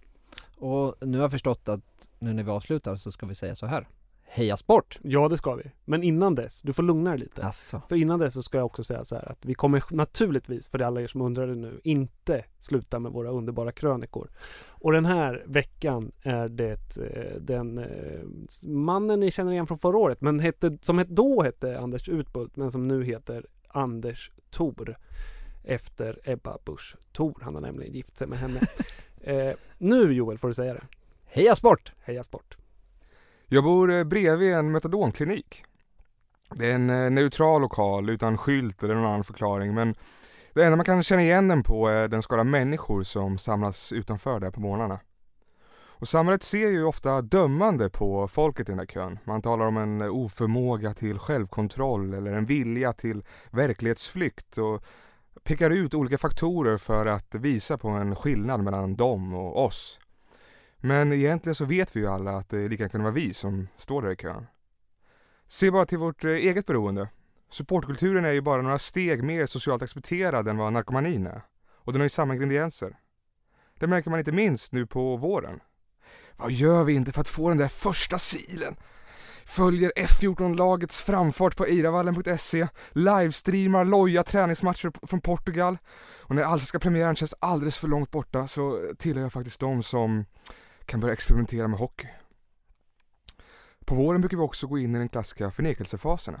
Och nu har jag förstått att nu när vi avslutar så ska vi säga så här. Heja sport! Ja, det ska vi. Men innan dess, du får lugna dig lite. Asså. För innan dess så ska jag också säga så här att vi kommer naturligtvis, för alla er som undrar det nu, inte sluta med våra underbara krönikor. Och den här veckan är det eh, den eh, mannen ni känner igen från förra året, men hette, som het, då hette Anders Utbult, men som nu heter Anders Thor. Efter Ebba Busch Thor. Han har nämligen gift sig med henne. eh, nu Joel får du säga det. Heja sport! Heja sport! Jag bor bredvid en metadonklinik. Det är en neutral lokal utan skylt eller någon annan förklaring, men det enda man kan känna igen den på är den skara människor som samlas utanför där på morgnarna. Och samhället ser ju ofta dömande på folket i den här kön. Man talar om en oförmåga till självkontroll eller en vilja till verklighetsflykt och pekar ut olika faktorer för att visa på en skillnad mellan dem och oss. Men egentligen så vet vi ju alla att det lika kan vara vi som står där i kön. Se bara till vårt eh, eget beroende. Supportkulturen är ju bara några steg mer socialt accepterad än vad narkomanin är. Och den har ju samma ingredienser. Det märker man inte minst nu på våren. Vad gör vi inte för att få den där första silen? Följer F fjorton-lagets framfart på eiravallen punkt se, livestreamar loja träningsmatcher från Portugal. Och när allsvenska premiären känns alldeles för långt borta så tillhör jag faktiskt de som kan börja experimentera med hockey. På våren brukar vi också gå in i den klassiska förnekelsefaserna.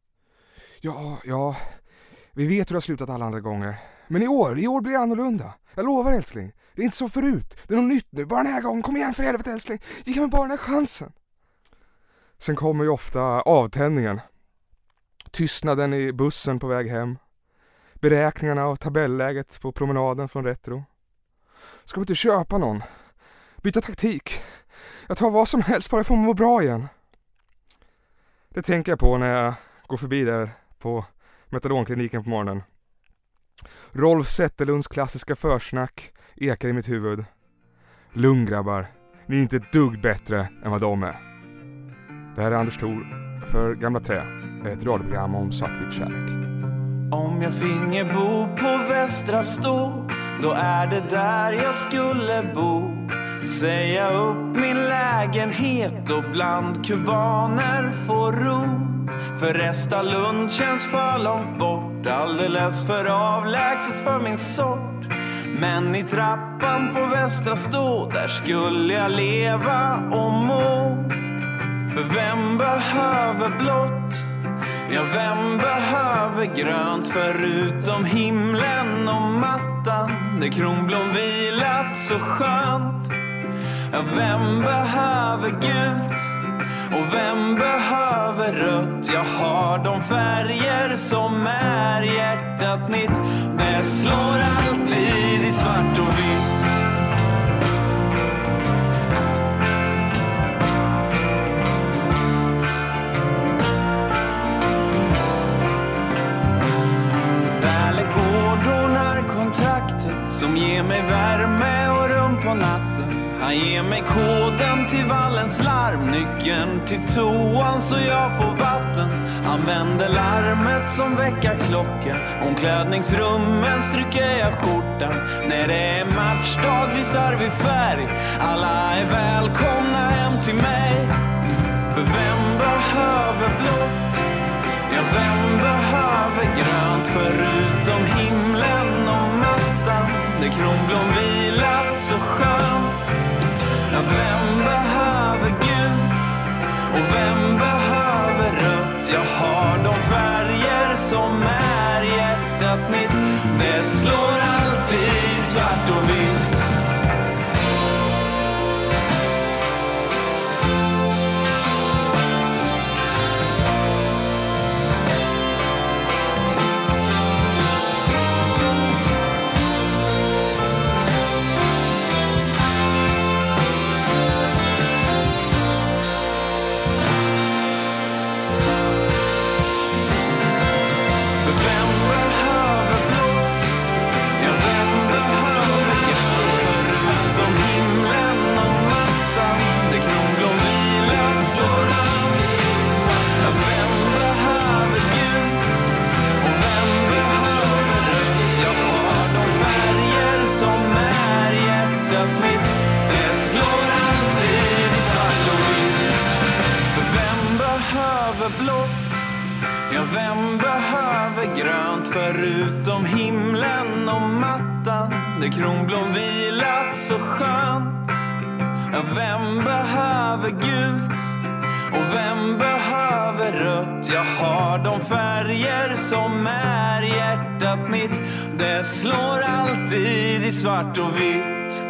Ja, ja, vi vet hur det har slutat alla andra gånger. Men i år, i år blir det annorlunda. Jag lovar älskling, det är inte så förut. Det är något nytt nu, bara den här gången. Kom igen för helvete älskling, ge mig bara den här chansen. Sen kommer ju ofta avtändningen. Tystnaden i bussen på väg hem. Beräkningarna och tabelläget på promenaden från Retro. Ska vi inte köpa någon? Byta taktik? Jag tar vad som helst bara för att må bra igen. Det tänker jag på när jag går förbi där på metadonkliniken på morgonen. Rolf Zetterlunds klassiska försnack ekar i mitt huvud. Lugn grabbar, ni är inte ett dugg bättre än vad de är. Det här är Anders Thor för Gamla Trä, ett radioprogram om svartvit kärlek. Om jag finge bo på Västra Stå, då är det där jag skulle bo. Säga upp min lägenhet och bland kubaner få ro. För Restalund känns för långt bort, alldeles för avlägset för min sort. Men i trappan på Västra Stå, där skulle jag leva och må. För vem behöver blått? Ja, vem behöver grönt förutom himlen och mattan där kronblom vilat så skönt? Ja, vem behöver gult? Och vem behöver rött? Jag har de färger som är hjärtat mitt. Det slår alltid i svart och vitt. Kontraktet som ger mig värme och rum på natten. Han ger mig koden till vallens larm, nyckeln till toan så jag får vatten. Använder larmet som väckarklocka, omklädningsrummen stryker jag skjortan. När det är matchdag visar vi färg, alla är välkomna hem till mig. För vem behöver blått? Ja, vem behöver grönt förutom himlen och mattan där kronblom vilat så skönt? Ja, vem behöver gult? Och vem behöver rött? Jag har de färger som är hjärtat mitt. Det slår alltid svart och vitt. Ja, vem behöver grönt förutom himlen och mattan där kronblom vilat så skönt? Ja, vem behöver gult? Och vem behöver rött? Jag har de färger som är hjärtat mitt. Det slår alltid i svart och vitt.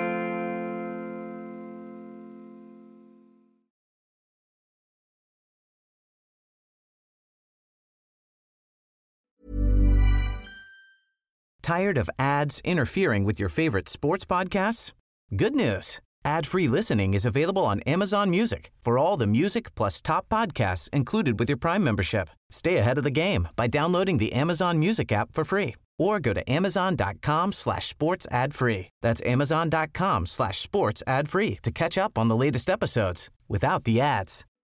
Tired of ads interfering with your favorite sports podcasts? Good news. Ad-free listening is available on Amazon Music for all the music plus top podcasts included with your Prime membership. Stay ahead of the game by downloading the Amazon Music app for free or go to amazon.com slash sports ad free. That's amazon.com slash sports ad free to catch up on the latest episodes without the ads.